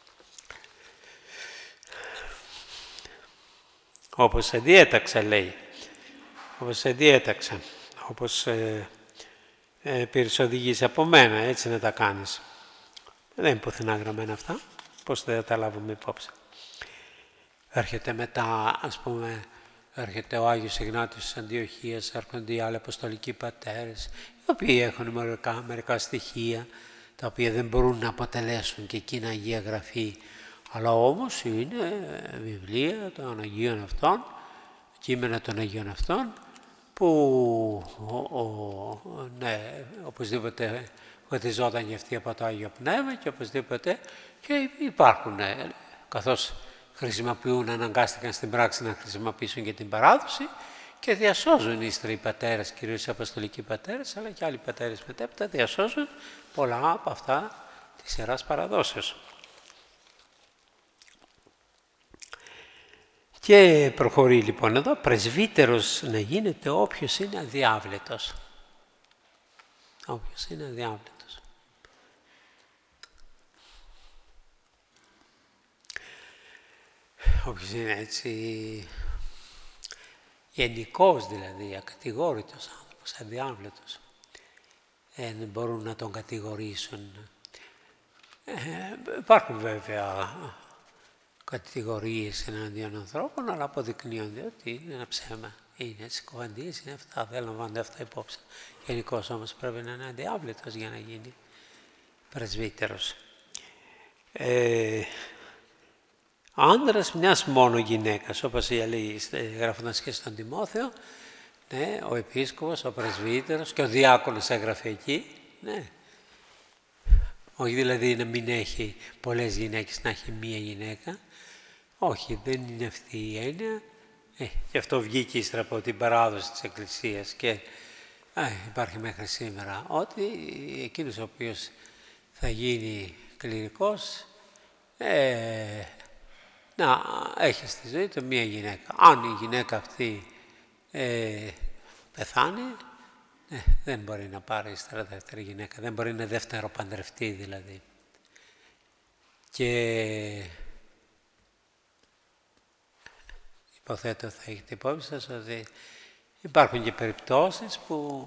Όπως σε διέταξα λέει, όπως σε διέταξα, όπως πήρες οδηγίες από μένα, έτσι να τα κάνεις. Δεν είναι πουθενά γραμμένα αυτά, πώς δεν τα λάβουμε υπόψη. Έρχεται μετά, ας πούμε, έρχεται ο Άγιος Ιγνάτιος της Αντιοχίας, έρχονται οι άλλοι Αποστολικοί Πατέρες, οι οποίοι έχουν μερικά στοιχεία, τα οποία δεν μπορούν να αποτελέσουν και εκείνα Αγία Γραφή, αλλά όμως είναι βιβλία των Αγίων αυτών, κείμενα των Αγίων αυτών, που ναι, οπωσδήποτε φωτιζόταν και αυτοί από το Άγιο Πνεύμα και οπωσδήποτε και υπάρχουν, καθώς χρησιμοποιούν, αναγκάστηκαν στην πράξη να χρησιμοποιήσουν και την παράδοση και διασώζουν ύστερα οι πατέρες, κυρίως οι Αποστολικοί Πατέρες, αλλά και άλλοι πατέρες μετέπειτα διασώζουν πολλά από αυτά της Ιεράς Παραδόσεως. Και προχωρεί λοιπόν εδώ, πρεσβύτερος να γίνεται όποιος είναι αδιάβλητος. Όποιος είναι αδιάβλητος. Όποιος είναι έτσι γενικός δηλαδή, ακατηγόρητος άνθρωπος, αδιάβλητος. Δεν μπορούν να τον κατηγορήσουν. Υπάρχουν βέβαια κατηγορίες εναντίον ανθρώπων, αλλά αποδεικνύονται ότι είναι ένα ψέμα. Είναι έτσι κοβαντίες, είναι αυτά, δεν λαμβάνονται αυτά υπόψη. Γενικώς όμως πρέπει να είναι αδιάβλητος για να γίνει πρεσβύτερος. άνδρας μιας μόνο γυναίκας, όπως γράφοντας και στον Τιμόθεο, ναι, ο επίσκοπος, ο πρεσβύτερος και ο διάκονος έγραφε εκεί, ναι. Όχι δηλαδή να μην έχει πολλές γυναίκες, να έχει μία γυναίκα. Όχι, δεν είναι αυτή η έννοια. Και αυτό βγήκε ύστερα από την παράδοση της Εκκλησίας και υπάρχει μέχρι σήμερα. Ότι εκείνος ο οποίος θα γίνει κληρικός να έχει στη ζωή του μία γυναίκα. Αν η γυναίκα αυτή πεθάνει, δεν μπορεί να πάρει ύστερα δεύτερη γυναίκα. Δεν μπορεί να δεύτερο παντρευτεί δηλαδή. Και υποθέτω θα έχετε υπόψη σας ότι υπάρχουν και περιπτώσεις που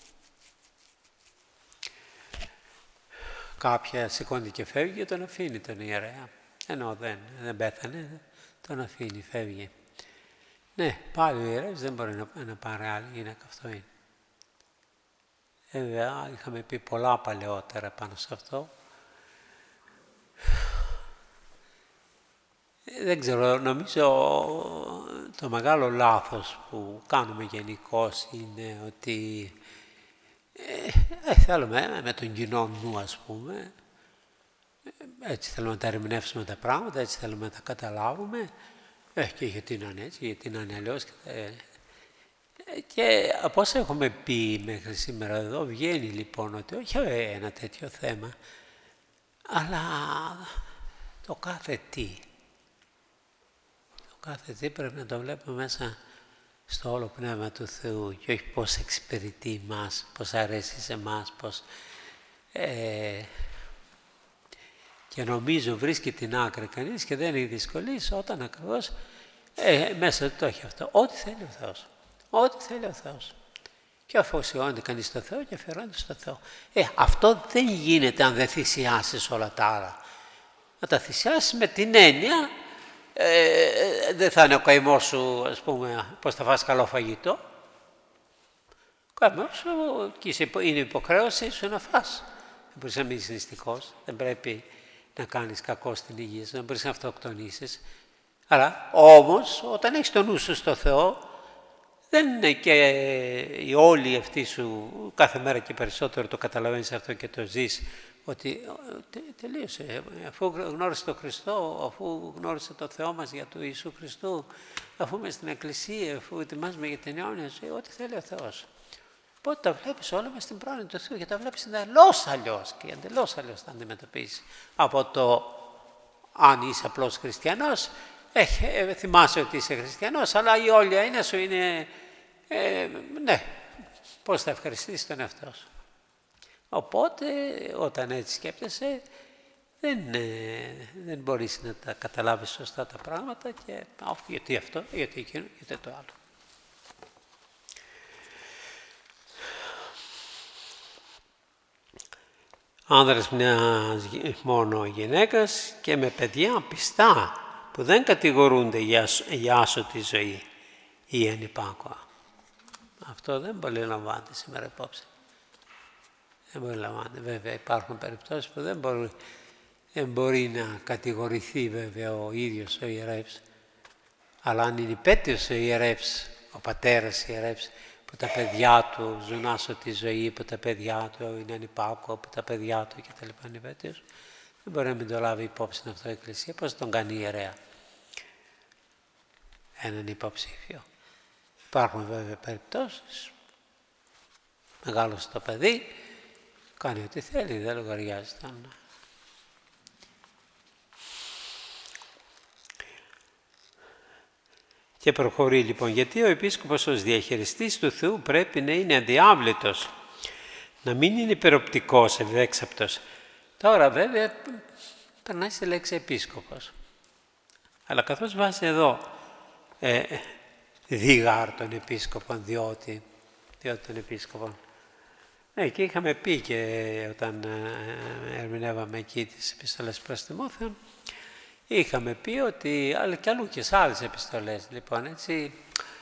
κάποια σηκώνει και φεύγει και τον αφήνει τον ιερέα. Ενώ δεν πέθανε, τον αφήνει, φεύγει. Ναι, πάλι ο ιερέας δεν μπορεί να πάρει άλλη γυναίκα, αυτό είναι. Βέβαια, είχαμε πει πολλά παλαιότερα πάνω σε αυτό. Δεν ξέρω, νομίζω το μεγάλο λάθος που κάνουμε γενικώς είναι ότι θέλουμε με τον κοινό νου, ας πούμε, έτσι θέλουμε να τα ερμηνεύσουμε τα πράγματα, έτσι θέλουμε να τα καταλάβουμε, και γιατί να είναι έτσι, γιατί να είναι αλλιώς. Και από όσα έχουμε πει μέχρι σήμερα εδώ, βγαίνει λοιπόν ότι όχι ένα τέτοιο θέμα, αλλά το κάθε τι. Το κάθε τι πρέπει να το βλέπουμε μέσα στο όλο πνεύμα του Θεού και όχι πώς εξυπηρετεί εμάς, πώς αρέσει σε εμάς, πώς... Και νομίζω βρίσκει την άκρη κανείς και δεν είναι δυσκολής όταν ακριβώς μέσα του το έχει αυτό. Ό,τι θέλει ο Θεός. Ό,τι θέλει ο Θεός. Και αφοσιώνεται κανείς στο Θεό και αφιερώνεται στο Θεό. Αυτό δεν γίνεται αν δεν θυσιάσεις όλα τα άλλα. Να τα θυσιάσεις με την έννοια, δεν θα είναι ο καημός σου, ας πούμε, πώς θα φας καλό φαγητό. Ο καημός σου και είναι υποχρέωση σου να φας. Δεν μπορείς να μείνεις νηστικός, δεν πρέπει να κάνεις κακό στην υγεία σου, δεν μπορείς να αυτοκτονήσεις. Αλλά όμως όταν έχεις το νου σου στο Θεό, δεν είναι και η όλη αυτή σου κάθε μέρα και περισσότερο το καταλαβαίνεις αυτό και το ζεις, ότι τελείωσε, αφού γνώρισε τον Χριστό, αφού γνώρισε το Θεό μας για του Ιησού Χριστού, αφού είμαι στην Εκκλησία, αφού ετοιμάζουμε για την αιώνια ζωή, ό,τι θέλει ο Θεός. Οπότε τα βλέπεις όλα μες στην πρόνοια του Θεού και τα βλέπεις εντελώς αλλιώς και εντελώς αλλιώς τα αντιμετωπίσεις από το αν είσαι απλός χριστιανός. Θυμάσαι ότι είσαι χριστιανός, αλλά η όλη έννοια σου είναι, ναι, πώς θα ευχαριστήσεις τον εαυτό σου. Οπότε, όταν έτσι σκέπτεσαι, δεν μπορείς να τα καταλάβεις σωστά τα πράγματα και γιατί αυτό, γιατί εκείνο, γιατί το άλλο. Άνδρας μιας μόνο γυναίκας και με παιδιά πιστά που δεν κατηγορούνται για άσωτη ζωή ή ανυπάκοα. Αυτό δεν πολύ λαμβάνεται σήμερα υπόψη. Δεν μπορεί να λαμβάνεται. Βέβαια υπάρχουν περιπτώσεις που δεν μπορεί να κατηγορηθεί βέβαια ο ίδιος ο ιερεύς. Αλλά αν είναι υπέτειος ο ιερεύς, ο πατέρας ιερεύς, που τα παιδιά του ζουν άσωτη ζωή, που τα παιδιά του είναι ανυπάκοα, που τα παιδιά του κτλ. Είναι υπέτειος, δεν μπορεί να μην το λάβει υπόψη αυτό η Εκκλησία. Πώς τον κάνει ιερέα έναν υποψήφιο. Υπάρχουν βέβαια περιπτώσεις, μεγάλωσε το παιδί, κάνει ό,τι θέλει, δεν λογαριάζει τον. Και προχωρεί λοιπόν, γιατί ο επίσκοπος ως διαχειριστής του Θεού πρέπει να είναι αδιάβλητος, να μην είναι υπεροπτικός, ευέξαπτος. Τώρα βέβαια περνάει στη λέξη επίσκοπος. Αλλά καθώς βάζει εδώ δίγαρ των επίσκοπων, διότι των επίσκοπων. Και είχαμε πει και όταν ερμηνεύαμε εκεί τις επιστολές προς Τιμόθεον, είχαμε πει ότι, αλλά και αλλού και σε άλλες επιστολές, λοιπόν, έτσι,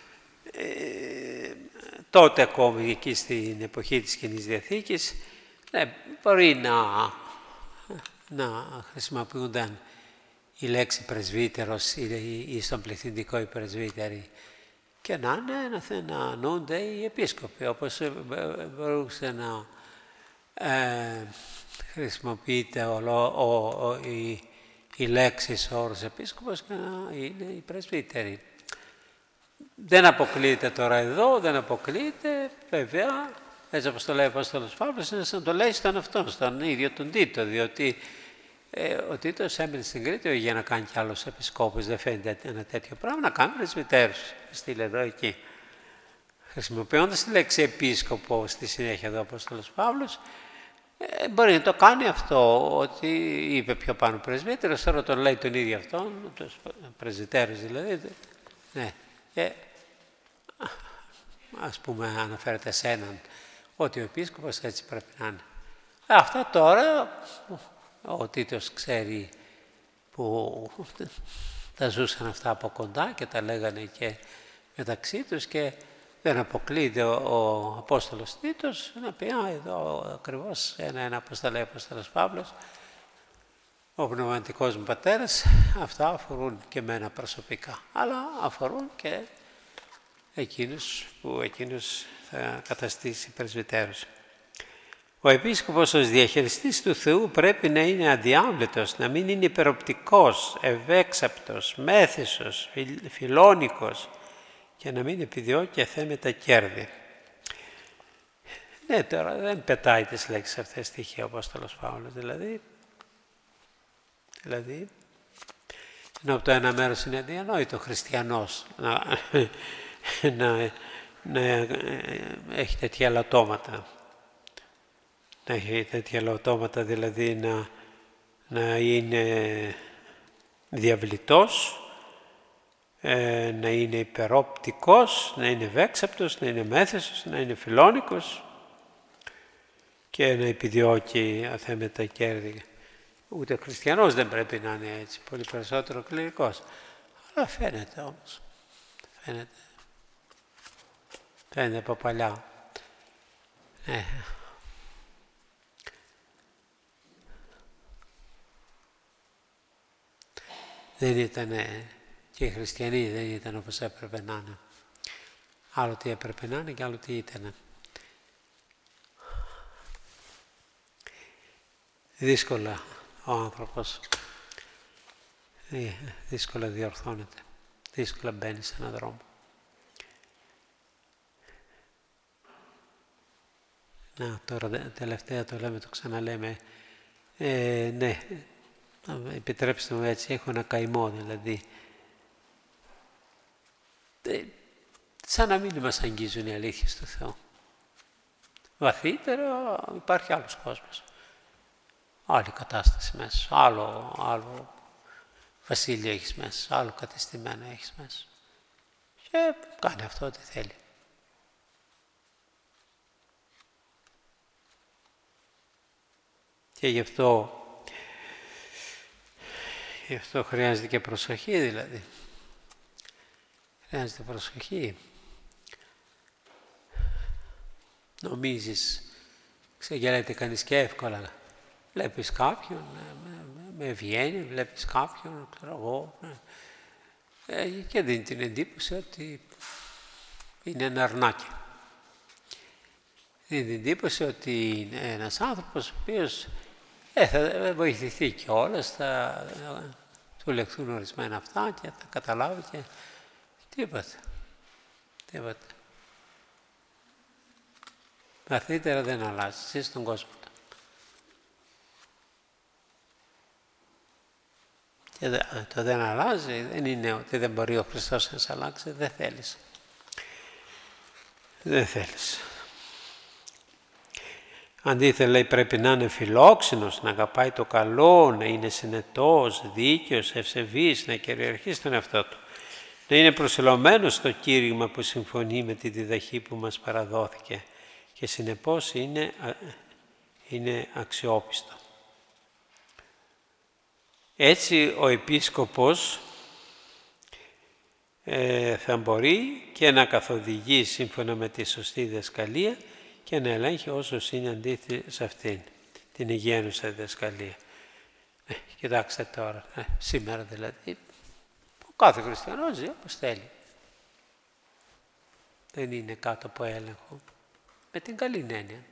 τότε ακόμη εκεί στην εποχή της Καινής Διαθήκης, μπορεί να χρησιμοποιούνταν η λέξη πρεσβύτερος ή στον πληθυντικό οι πρεσβύτεροι, και να νοούνται οι επίσκοποι, όπως μπορούσε να χρησιμοποιείται η λέξη ο όρος επίσκοπος και να είναι οι πρεσβύτεροι. Δεν αποκλείεται τώρα εδώ, δεν αποκλείεται, βέβαια, έτσι όπως το λέει ο Απόστολος Παύλος, είναι σαν το λέει στον αυτόν, στον ίδιο τον Τίτο, διότι ο Τίτος έμεινε στην Κρήτη για να κάνει κι άλλους επισκόπους, δεν φαίνεται ένα τέτοιο πράγμα, να κάνει πρεσβυτέρους, στείλε εδώ εκεί. Χρησιμοποιώντας τη λέξη επίσκοπο στη συνέχεια εδώ ο Απόστολος Παύλος, μπορεί να το κάνει αυτό, ότι είπε πιο πάνω πρεσβύτερος, τώρα τον λέει τον ίδιο αυτόν, τους πρεσβυτέρους δηλαδή, ναι. Ας πούμε αναφέρεται σε έναν ότι ο επίσκοπος έτσι πρέπει να είναι. Αυτά τώρα ο Τίτος ξέρει που τα ζούσαν αυτά από κοντά και τα λέγανε και μεταξύ τους και δεν αποκλείεται ο Απόστολος Τίτος να πει εδώ ακριβώς ένα όπως τα λέει ο Απόστολος Παύλος, ο πνευματικός μου πατέρας, αυτά αφορούν και εμένα προσωπικά, αλλά αφορούν και εκείνους που εκείνους θα καταστήσει πρεσβυτέρους. Ο επίσκοπος ως διαχειριστής του Θεού πρέπει να είναι αδιάβλητος, να μην είναι υπεροπτικός, ευέξαπτος, μέθησος, φιλόνικος και να μην επιδιώκει αθέμητα κέρδη. Ναι, τώρα δεν πετάει τις λέξεις αυτές στοιχεία ο Απόστολος Παύλος, δηλαδή ενώ από το ένα μέρος είναι αδιανόητο χριστιανός να έχει τέτοια ελαττώματα. Να έχει τέτοια ελαττώματα, δηλαδή να είναι διαβλητός, να είναι υπερόπτικος, να είναι ευέξαπτος, να είναι μέθησος, να είναι φιλόνικος και να επιδιώκει αθέμητα κέρδη. Ούτε χριστιανός δεν πρέπει να είναι έτσι, πολύ περισσότερο κληρικός. Αλλά φαίνεται όμως, φαίνεται από παλιά. Δεν ήταν και οι χριστιανοί δεν ήταν όπως έπρεπε να είναι. Άλλο τι έπρεπε να είναι και άλλο τι ήταν. Δύσκολα ο άνθρωπος, δύσκολα διορθώνεται, δύσκολα μπαίνει σε έναν δρόμο. Να, τώρα τελευταία το λέμε, το ξαναλέμε, ναι, επιτρέψτε μου έτσι, έχω ένα καημό δηλαδή. Σαν να μην μας αγγίζουν οι αλήθειες του Θεού. Βαθύτερα υπάρχει άλλος κόσμος. Άλλη κατάσταση μέσα, άλλο βασίλειο έχεις μέσα, άλλο κατεστημένο έχεις μέσα. Και κάνει αυτό ό,τι θέλει. Και γι' αυτό χρειάζεται και προσοχή δηλαδή. Χρειάζεται προσοχή. Νομίζεις, ξεγελάται κανείς και εύκολα. Βλέπεις κάποιον, με ευγένεια, βλέπεις κάποιον, ξέρω εγώ, και δίνει την εντύπωση ότι είναι ένα αρνάκι. Δίνει την εντύπωση ότι είναι ένας άνθρωπος ο οποίος θα βοηθηθεί κιόλας, θα του λεχθούν ορισμένα αυτά και θα καταλάβει και τίποτα. Βαθύτερα δεν αλλάζει, εσύ στον κόσμο. Και το δεν αλλάζει δεν είναι ότι δεν μπορεί ο Χριστός να σε αλλάξει, δεν θέλεις. Δεν θέλεις. Αντίθετα λέει πρέπει να είναι φιλόξενος, να αγαπάει το καλό, να είναι συνετός, δίκαιος, ευσεβής, να κυριαρχεί στον εαυτό του. Να είναι προσιλωμένος στο κήρυγμα που συμφωνεί με τη διδαχή που μας παραδόθηκε και συνεπώς είναι αξιόπιστο. Έτσι ο επίσκοπος θα μπορεί και να καθοδηγεί σύμφωνα με τη σωστή διδασκαλία και να ελέγχει όσους είναι αντίθετοι σε αυτήν, την υγιαίνουσα διδασκαλία. Κοιτάξτε τώρα, σήμερα δηλαδή, ο κάθε χριστιανός ζει όπως θέλει. Δεν είναι κάτω από έλεγχο, με την καλή έννοια.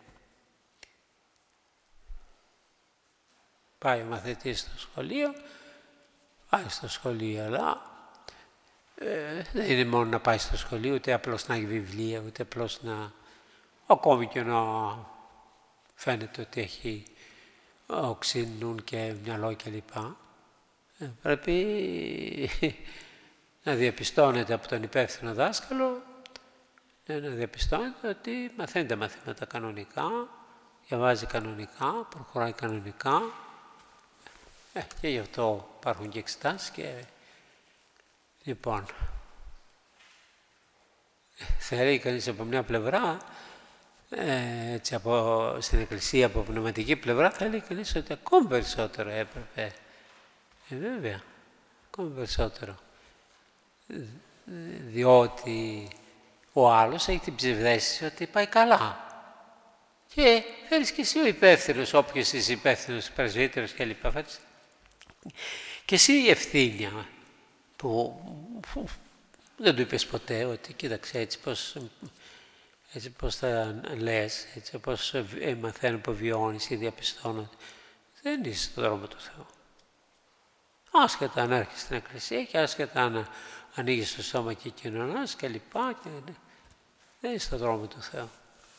Πάει ο μαθητής στο σχολείο, πάει στο σχολείο, αλλά δεν είναι μόνο να πάει στο σχολείο, ούτε απλώς να έχει βιβλία, ούτε απλώς να... Ακόμη και να φαίνεται ότι έχει οξύνουν και μυαλό κλπ. Πρέπει να διαπιστώνεται από τον υπεύθυνο δάσκαλο, να διαπιστώνεται ότι μαθαίνει τα μαθήματα κανονικά, διαβάζει κανονικά, προχωράει κανονικά, και γι' αυτό υπάρχουν και εξετάσεις και λοιπόν θέλει κανείς από μια πλευρά, έτσι στην Εκκλησία από πνευματική πλευρά θέλει κανείς ότι ακόμη περισσότερο έπρεπε, βέβαια, ακόμη περισσότερο, διότι ο άλλος έχει την ψευδαίσθηση ότι πάει καλά. Και φέρεις και εσύ ο υπεύθυνος, όποιος είσαι υπεύθυνος, πρεσβύτερος κλπ. Και εσύ η ευθύνη που δεν του είπες ποτέ ότι κοίταξε έτσι πώς θα λες, έτσι πώς μαθαίνω που βιώνεις ή διαπιστώνω. Δεν είσαι στον δρόμο του Θεού. Άσχετα αν έρχεσαι στην Εκκλησία και άσχετα αν ανοίγεις το στόμα και κοινωνάς και λοιπά, δεν είσαι στον δρόμο του Θεού.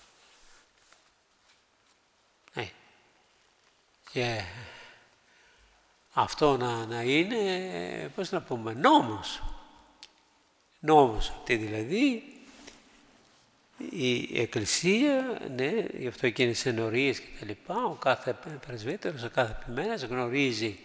Και αυτό να είναι, πώς να πούμε, νόμος. Νόμος, ότι δηλαδή η Εκκλησία, ναι, γι' αυτό και είναι σε ενορίες και τα λοιπά, ο κάθε πρεσβύτερος, ο κάθε επιμένας γνωρίζει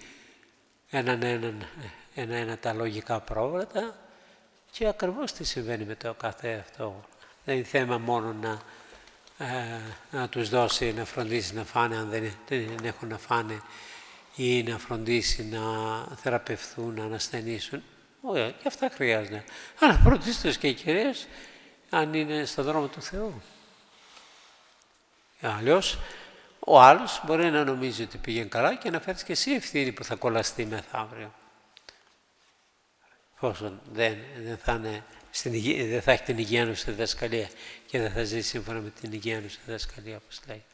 ένα τα λογικά πρόβατα και ακριβώς τι συμβαίνει με το κάθε αυτό. Δεν είναι θέμα μόνο να τους δώσει, να φροντίσει να φάνε αν δεν έχουν να φάνε ή να φροντίσει να θεραπευθούν, να ανασθενήσουν. Όχι, και αυτά χρειάζονται. Αλλά πρωτίστως και κυρίως αν είναι στον δρόμο του Θεού. Αλλιώς ο άλλος μπορεί να νομίζει ότι πήγαινε καλά και να φέρεις και εσύ ευθύνη που θα κολλαστεί μεθαύριο. Εφόσον δεν θα έχει την υγεία του στη διδασκαλία και δεν θα ζήσει σύμφωνα με την υγεία του στη διδασκαλία, όπως λέει.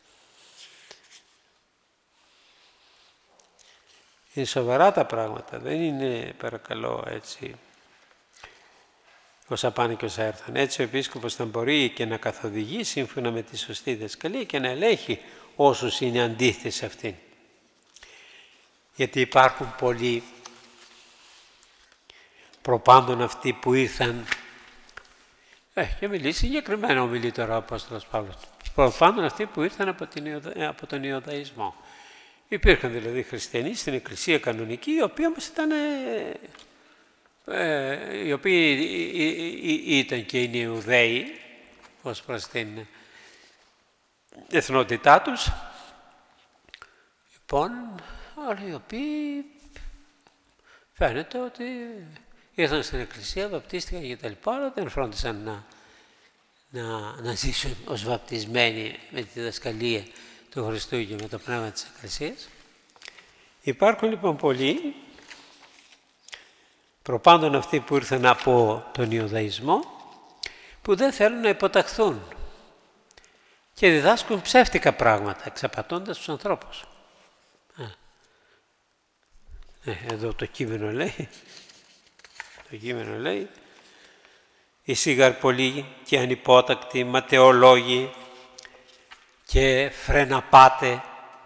Είναι σοβαρά τα πράγματα, δεν είναι, παρακαλώ, έτσι όσα πάνε και όσα έρθαν. Έτσι ο επίσκοπος θα μπορεί και να καθοδηγεί σύμφωνα με τη σωστή διδασκαλία και να ελέγχει όσους είναι αντίθετοι σε αυτήν. Γιατί υπάρχουν πολλοί προπάντων αυτοί που ήρθαν, και μιλήσει συγκεκριμένα ομιλεί τώρα ο Απόστολος Παύλος, προπάντων αυτοί που ήρθαν από τον Ιουδαϊσμό. Υπήρχαν δηλαδή χριστιανοί στην Εκκλησία κανονική, οι οποίοι όμως ήταν και είναι Ιουδαίοι ως προς την εθνότητά τους, λοιπόν, αλλά οι οποίοι φαίνεται ότι ήρθαν στην Εκκλησία, βαπτίστηκαν και τα λοιπά, αλλά δεν φρόντισαν να ζήσουν ως βαπτισμένοι με τη διδασκαλία του Χριστού και με το πνεύμα της Εκκλησίας. Υπάρχουν λοιπόν πολλοί, προπάντων αυτοί που ήρθαν από τον Ιουδαϊσμό, που δεν θέλουν να υποταχθούν και διδάσκουν ψεύτικα πράγματα, εξαπατώντας τους ανθρώπους. Εδώ το κείμενο λέει, οι σιγαρπολοί και ανυπότακτοι ματαιολόγοι και φρεναπάτε,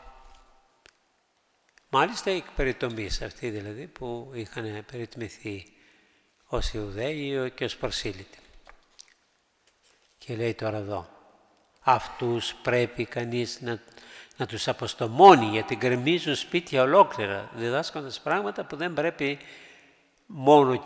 μάλιστα οι περιτομείς αυτοί δηλαδή που είχαν περιτμηθεί ως Ιουδαίοι και ως προσήλυτοι. Και λέει τώρα εδώ, αυτούς πρέπει κανείς να τους αποστομώνει, γιατί γκρεμίζουν σπίτια ολόκληρα, διδάσκοντας πράγματα που δεν πρέπει μόνο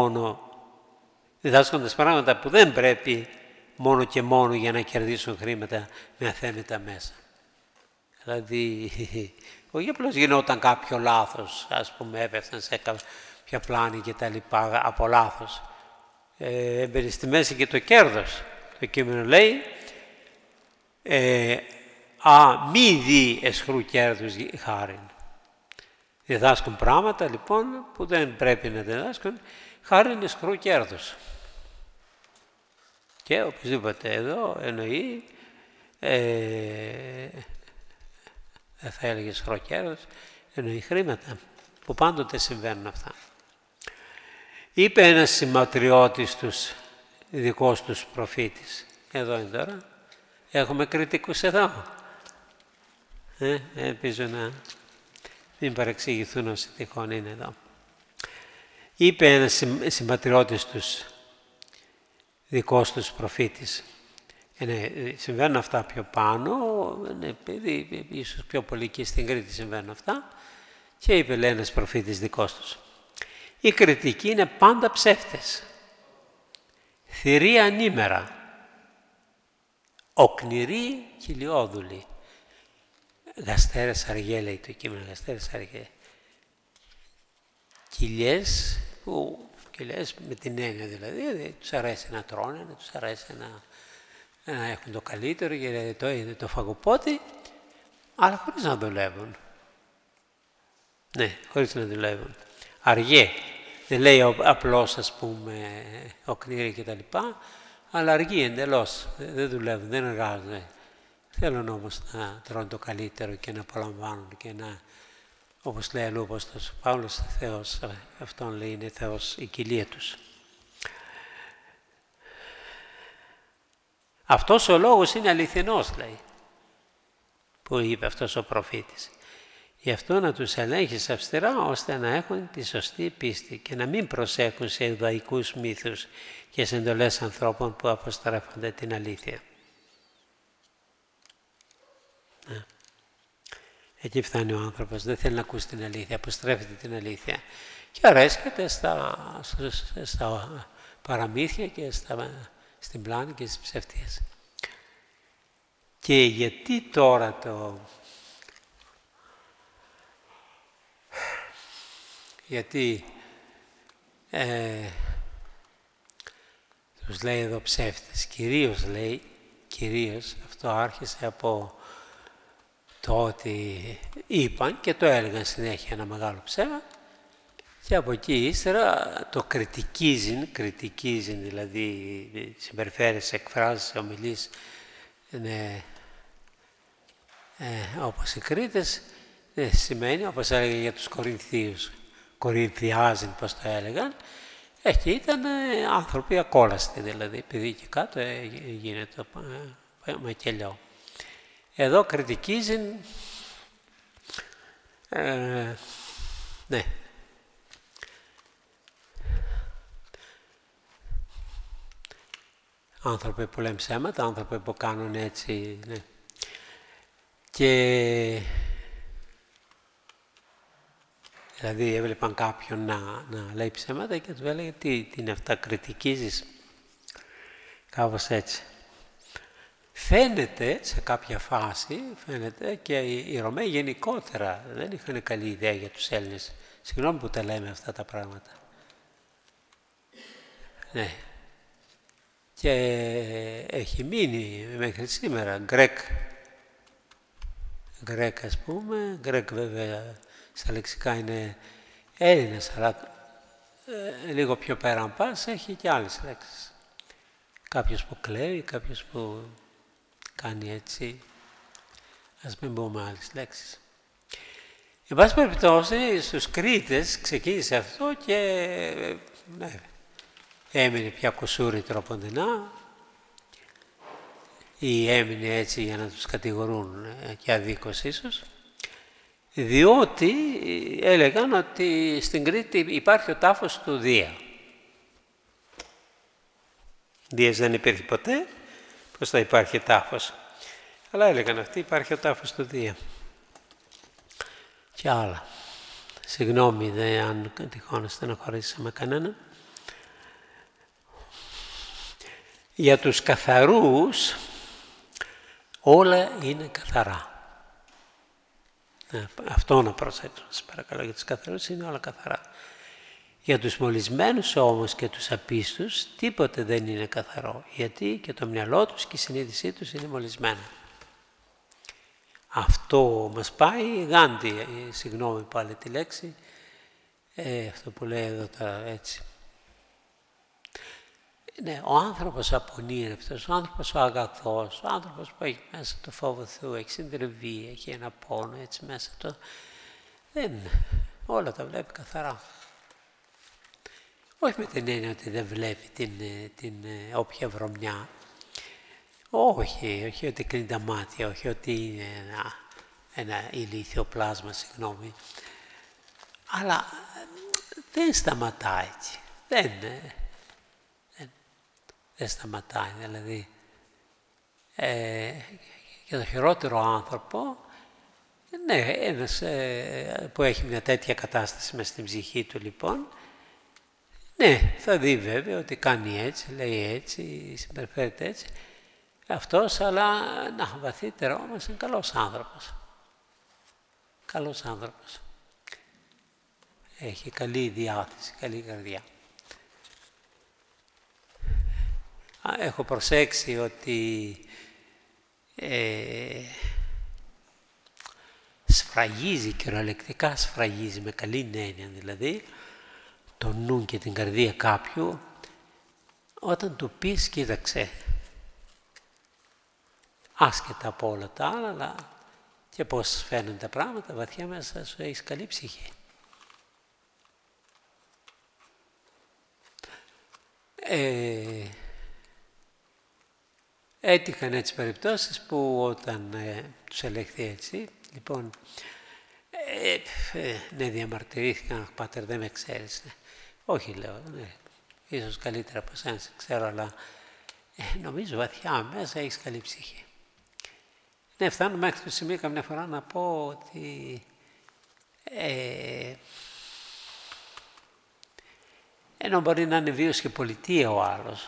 και μόνο για να κερδίσουν χρήματα με αθέμητα μέσα. Δηλαδή, όχι απλώς γινόταν κάποιο λάθος, ας πούμε έπεφταν σε κάποια πλάνη και τα λοιπά από λάθος. Έμπαινε στη μέση και το κέρδος. Το κείμενο λέει, μη δει εσχρού κέρδους χάριν. Διδάσκουν πράγματα λοιπόν που δεν πρέπει να διδάσκουν, χάρη νησχρού κέρδους. Και οπωσδήποτε εδώ εννοεί, δεν θα έλεγε σχρό κέρδος, εννοεί χρήματα, που πάντοτε συμβαίνουν αυτά. Είπε ένας συμματριώτης τους, δικός τους προφήτης, εδώ είναι τώρα, έχουμε κριτικούς εδώ. Ελπίζω να μην παρεξηγηθούν όσοι τυχόν είναι εδώ. Είπε ένας συμπατριώτης τους, δικός τους προφήτης. Συμβαίνουν αυτά πιο πάνω, ίσως πιο πολύ και στην Κρήτη συμβαίνουν αυτά. Και είπε, λέει, ένας προφήτης δικός τους. Οι κριτικοί είναι πάντα ψεύτες, θηροί ανήμερα, οκνηροί χιλιόδουλοι. Γαστέρες αργέ, λέει το κείμενο, γαστέρες αργέ. Κοιλιές, κοιλιές με την έννοια δηλαδή, τους αρέσει να τρώνε, τους αρέσει να έχουν το καλύτερο και το φαγοπότη, αλλά χωρίς να δουλεύουν. Ναι, χωρίς να δουλεύουν. Αργέ, δεν λέει απλώς, ας πούμε, οκνηροί και τα λοιπά, αλλά αργοί εντελώς, δεν δουλεύουν, δεν εργάζονται. Θέλουν όμως να τρώνε το καλύτερο και να απολαμβάνουν και να, όπως λέει αλλού ο Απόστολος Παύλος, Θεός, αυτόν λέει είναι Θεός η κοιλία τους. Αυτός ο λόγος είναι αληθινός, λέει, που είπε αυτός ο προφήτης. Γι' αυτό να τους ελέγχεις αυστηρά, ώστε να έχουν τη σωστή πίστη και να μην προσέχουν σε ιουδαϊκούς μύθους και σε εντολές ανθρώπων που αποστρέφονται την αλήθεια. Εκεί φτάνει ο άνθρωπος, δεν θέλει να ακούσει την αλήθεια, αποστρέφεται την αλήθεια και αρέσκεται στα παραμύθια και στην πλάνη και στις ψευτίες. Και γιατί τώρα γιατί τους λέει εδώ ψεύτες, κυρίως αυτό άρχισε από το ότι είπαν και το έλεγαν συνέχεια ένα μεγάλο ψέμα και από εκεί ύστερα το κριτικίζουν δηλαδή συμπεριφέρειες, εκφράσεις, ομιλίες όπως οι Κρήτες σημαίνει, όπως έλεγε για τους Κορινθίους, Κορινθιάζουν πώς το έλεγαν, και ήταν άνθρωποι ακόλαστοι δηλαδή, επειδή και κάτω γίνεται μακελιό. Εδώ κριτικίζουν, ναι, άνθρωποι που λένε ψέματα, άνθρωποι που κάνουν έτσι, ναι. Και δηλαδή έβλεπαν κάποιον να λέει ψέματα και του έλεγε τι είναι αυτά, κριτικίζεις, κάπως έτσι. Φαίνεται σε κάποια φάση, και οι Ρωμαίοι γενικότερα δεν είχαν καλή ιδέα για τους Έλληνες. Συγγνώμη που τα λέμε αυτά τα πράγματα. Ναι. Και έχει μείνει μέχρι σήμερα Γκρέκ ας πούμε, Γκρέκ βέβαια στα λεξικά είναι Έλληνες, αλλά λίγο πιο πέραν πας έχει και άλλες λέξεις. Κάποιος που κλαίει, κάποιος που κάνει έτσι, ας μην πούμε άλλες λέξεις. Εν πάση περιπτώσει, στους Κρήτες ξεκίνησε αυτό και ναι, έμεινε πια κουσούρι τροποντινά ή έμεινε έτσι για να τους κατηγορούν και αδίκως ίσως, διότι έλεγαν ότι στην Κρήτη υπάρχει ο τάφος του Δία. Δίας δεν υπήρχε ποτέ, πώς θα υπάρχει τάφος. Αλλά έλεγαν αυτοί υπάρχει ο τάφος του Δία. Και άλλα. Συγγνώμη αν τυχόν στενοχωρήσαμε κανένα. Για τους καθαρούς όλα είναι καθαρά. Αυτό να προσέξουμε, σας παρακαλώ, για τους καθαρούς είναι όλα καθαρά. Για τους μολυσμένους όμως και τους απίστους τίποτε δεν είναι καθαρό, γιατί και το μυαλό τους και η συνείδησή τους είναι μολυσμένα. Αυτό μας πάει, Γάντι, συγγνώμη πάλι τη λέξη, αυτό που λέει εδώ τώρα έτσι. Ναι, ο άνθρωπος απονήρευτος, ο άνθρωπος ο αγαθός, ο άνθρωπος που έχει μέσα το φόβο Θεού, έχει συντριβή, έχει ένα πόνο έτσι μέσα του, όλα τα βλέπει καθαρά. Όχι με την έννοια ότι δεν βλέπει την όποια βρωμιά, όχι ότι κλείνει τα μάτια, όχι ότι είναι ένα ηλίθιο πλάσμα, συγγνώμη, αλλά δεν σταματάει έτσι, δεν σταματάει, δηλαδή και το χειρότερο άνθρωπο, ναι, ένας που έχει μια τέτοια κατάσταση μες στην ψυχή του λοιπόν, ναι, θα δει βέβαια ότι κάνει έτσι, λέει έτσι, συμπεριφέρεται έτσι, αυτός, αλλά βαθύτερα όμως είναι καλός άνθρωπος. Καλός άνθρωπος. Έχει καλή διάθεση, καλή καρδιά. Έχω προσέξει ότι σφραγίζει, κυριολεκτικά σφραγίζει, με καλή έννοια δηλαδή, το νου και την καρδία κάποιου, όταν του πεις, κοίταξε, άσχετα από όλα τα άλλα, αλλά και πώς φαίνονται τα πράγματα, βαθιά μέσα σου έχεις καλή ψυχή. Έτυχαν έτσι περιπτώσεις που όταν τους ελέγχθη έτσι, λοιπόν, ναι, διαμαρτυρήθηκαν, πάτερ δεν με ξέρεις. Όχι, λέω, ναι, ίσως καλύτερα από εσένα σε ξέρω, αλλά νομίζω βαθιά μέσα έχεις καλή ψυχή. Ναι, φτάνω μέχρι το σημείο καμιά φορά να πω ότι ενώ μπορεί να είναι βίος και πολιτεία ο άλλος,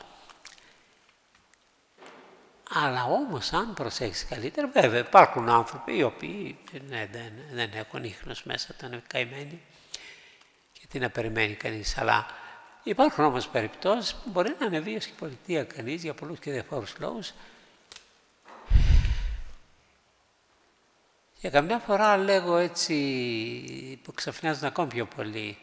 αλλά όμως αν προσέξεις καλύτερα, βέβαια υπάρχουν άνθρωποι οι οποίοι δεν έχουν ίχνος μέσα, ήταν καημένοι και τι να περιμένει κανείς, αλλά υπάρχουν όμως περιπτώσεις που μπορεί να είναι βίος και πολιτεία κανείς για πολλούς και διαφόρους λόγους. Και καμιά φορά λέγω έτσι, που ξαφνιάζουν ακόμη πιο πολύ,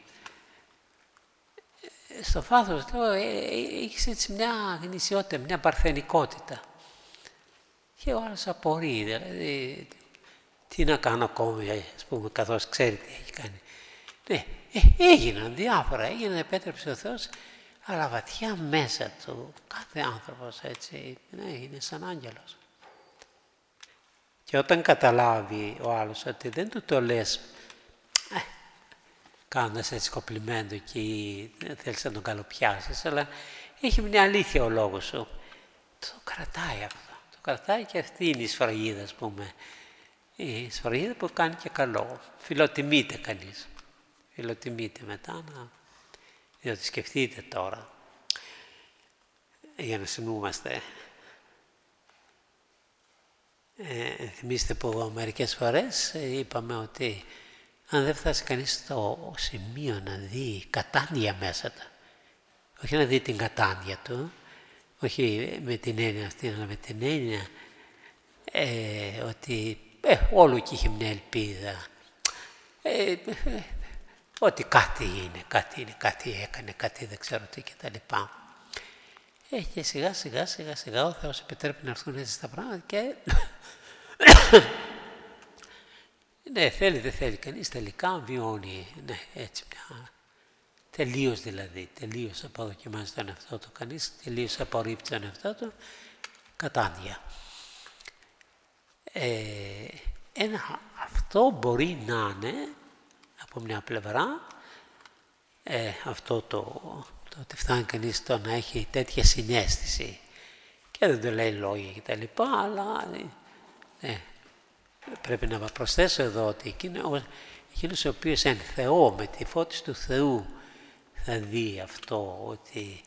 στο βάθος λέω, έχεις έτσι μια γνησιότητα, μια παρθενικότητα. Και ο άλλος απορεί, δηλαδή, τι να κάνω ακόμη, ας πούμε, καθώς ξέρει τι έχει κάνει. Ναι, έγιναν διάφορα, επέτρεψε ο Θεός, αλλά βαθιά μέσα του, κάθε άνθρωπος έτσι, ναι, είναι σαν άγγελος. Και όταν καταλάβει ο άλλος ότι δεν του το λες, κάνοντας έτσι κοπλιμέντο και θέλεις να τον καλοπιάσεις, αλλά έχει μια αλήθεια ο λόγος σου, το κρατάει αυτό. Το κρατάει και αυτή είναι η σφραγίδα, ας πούμε. Η σφραγίδα που κάνει και καλό. Φιλοτιμείται κανείς. Φιλοτιμείται μετά, διότι σκεφτείτε τώρα, για να συνούμαστε. Θυμίστε που μερικές φορές είπαμε ότι αν δεν φτάσει κανείς στο σημείο να δει κατάνοια μέσα του, όχι να δει την κατάνοια του, όχι με την έννοια αυτή, αλλά με την έννοια ότι όλο και είχε μια ελπίδα, ότι κάτι είναι, κάτι έκανε, κάτι δεν ξέρω τι κτλ. Και σιγά ο Θεός επιτρέπει να έρθουν έτσι τα πράγματα και ναι, θέλει δεν θέλει κανείς, τελικά βιώνει, ναι, έτσι μια τελείως δηλαδή, τελείως αποδοκιμάζει τον εαυτό του κανείς, τελείως απορρίπτει τον εαυτό του, κατάνοια. Αυτό μπορεί να είναι, από μια πλευρά, αυτό το ότι φτάνει κανείς το να έχει τέτοια συναίσθηση και δεν το λέει λόγια και τα λοιπά, αλλά πρέπει να προσθέσω εδώ ότι εκείνος ο οποίος εν Θεό, με τη φώτιση του Θεού, θα δει αυτό, ότι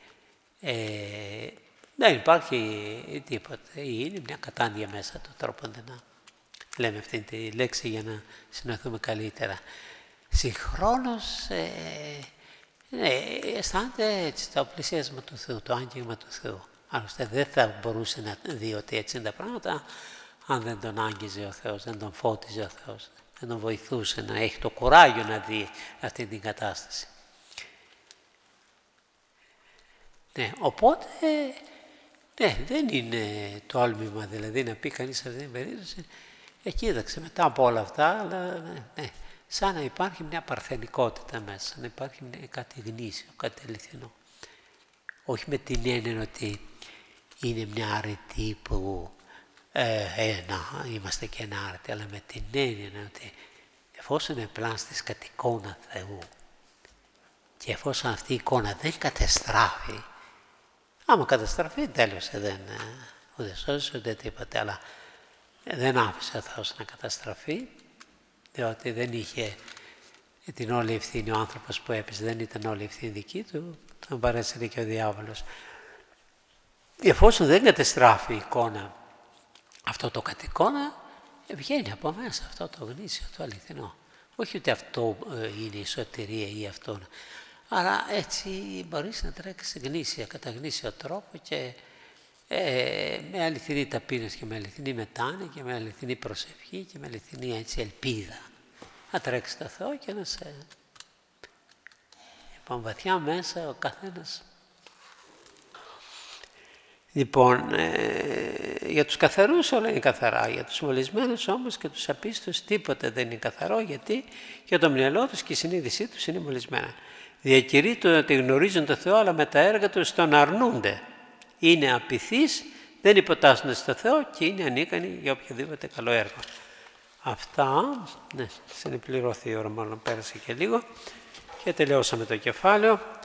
δεν υπάρχει τίποτα, είναι μια κατάνοια μέσα του τρόπο να λέμε αυτή τη λέξη για να συνοηθούμε καλύτερα. Συγχρόνως αισθάνεται έτσι το πλησίασμα του Θεού, το άγγιγμα του Θεού. Άλλωστε δεν θα μπορούσε να δει ότι έτσι είναι τα πράγματα, αν δεν τον άγγιζε ο Θεός, δεν τον φώτιζε ο Θεός, δεν τον βοηθούσε να έχει το κουράγιο να δει αυτή την κατάσταση. Ναι, οπότε, ναι, δεν είναι τόλμημα δηλαδή να πει κανείς σε αυτήν την περίπτωση, κοίταξε μετά από όλα αυτά, αλλά ναι, σαν να υπάρχει μια παρθενικότητα μέσα, σαν να υπάρχει κάτι γνήσιο, κάτι αληθινό. Όχι με την έννοια ότι είναι μια αρετή που να είμαστε και ένα άρετη, αλλά με την έννοια ότι εφόσον επλάνστης κατ' εικόνα Θεού και εφόσον αυτή η εικόνα δεν κατεστράφει, άμα καταστραφεί τέλειωσε, δεν ούτε σώζεσαι ούτε τίποτε, αλλά δεν άφησε ο Θεός να καταστραφεί, διότι δεν είχε την όλη ευθύνη ο άνθρωπος που έπεσε, δεν ήταν όλη ευθύνη δική του, τον παρέσυρε και ο διάβολος. Εφόσον δεν κατεστράφει η εικόνα, αυτό το κατ' εικόνα, βγαίνει από μέσα αυτό το γνήσιο, το αληθινό. Όχι ότι αυτό είναι η σωτηρία ή αυτό, αλλά έτσι μπορείς να τρέξεις γνήσια, κατά γνήσιο τρόπο και με αληθινή ταπείνωση και με αληθινή μετάνοια και με αληθινή προσευχή και με αληθινή έτσι ελπίδα. Να τρέξεις το Θεό και να σε... Λοιπόν, βαθιά μέσα ο καθένας. Λοιπόν, για τους καθαρούς όλα είναι καθαρά, για τους μολυσμένους όμως και τους απίστους τίποτα δεν είναι καθαρό, γιατί για το μυαλό τους και η συνείδησή τους είναι μολυσμένα. Διακηρύττουν ότι γνωρίζουν το Θεό, αλλά με τα έργα τους τον αρνούνται. Είναι απειθείς, δεν υποτάσσονται στο Θεό και είναι ανίκανοι για οποιοδήποτε καλό έργο. Αυτά, ναι, συνεπληρώθη η ώρα, μάλλον πέρασε και λίγο και τελειώσαμε το κεφάλαιο.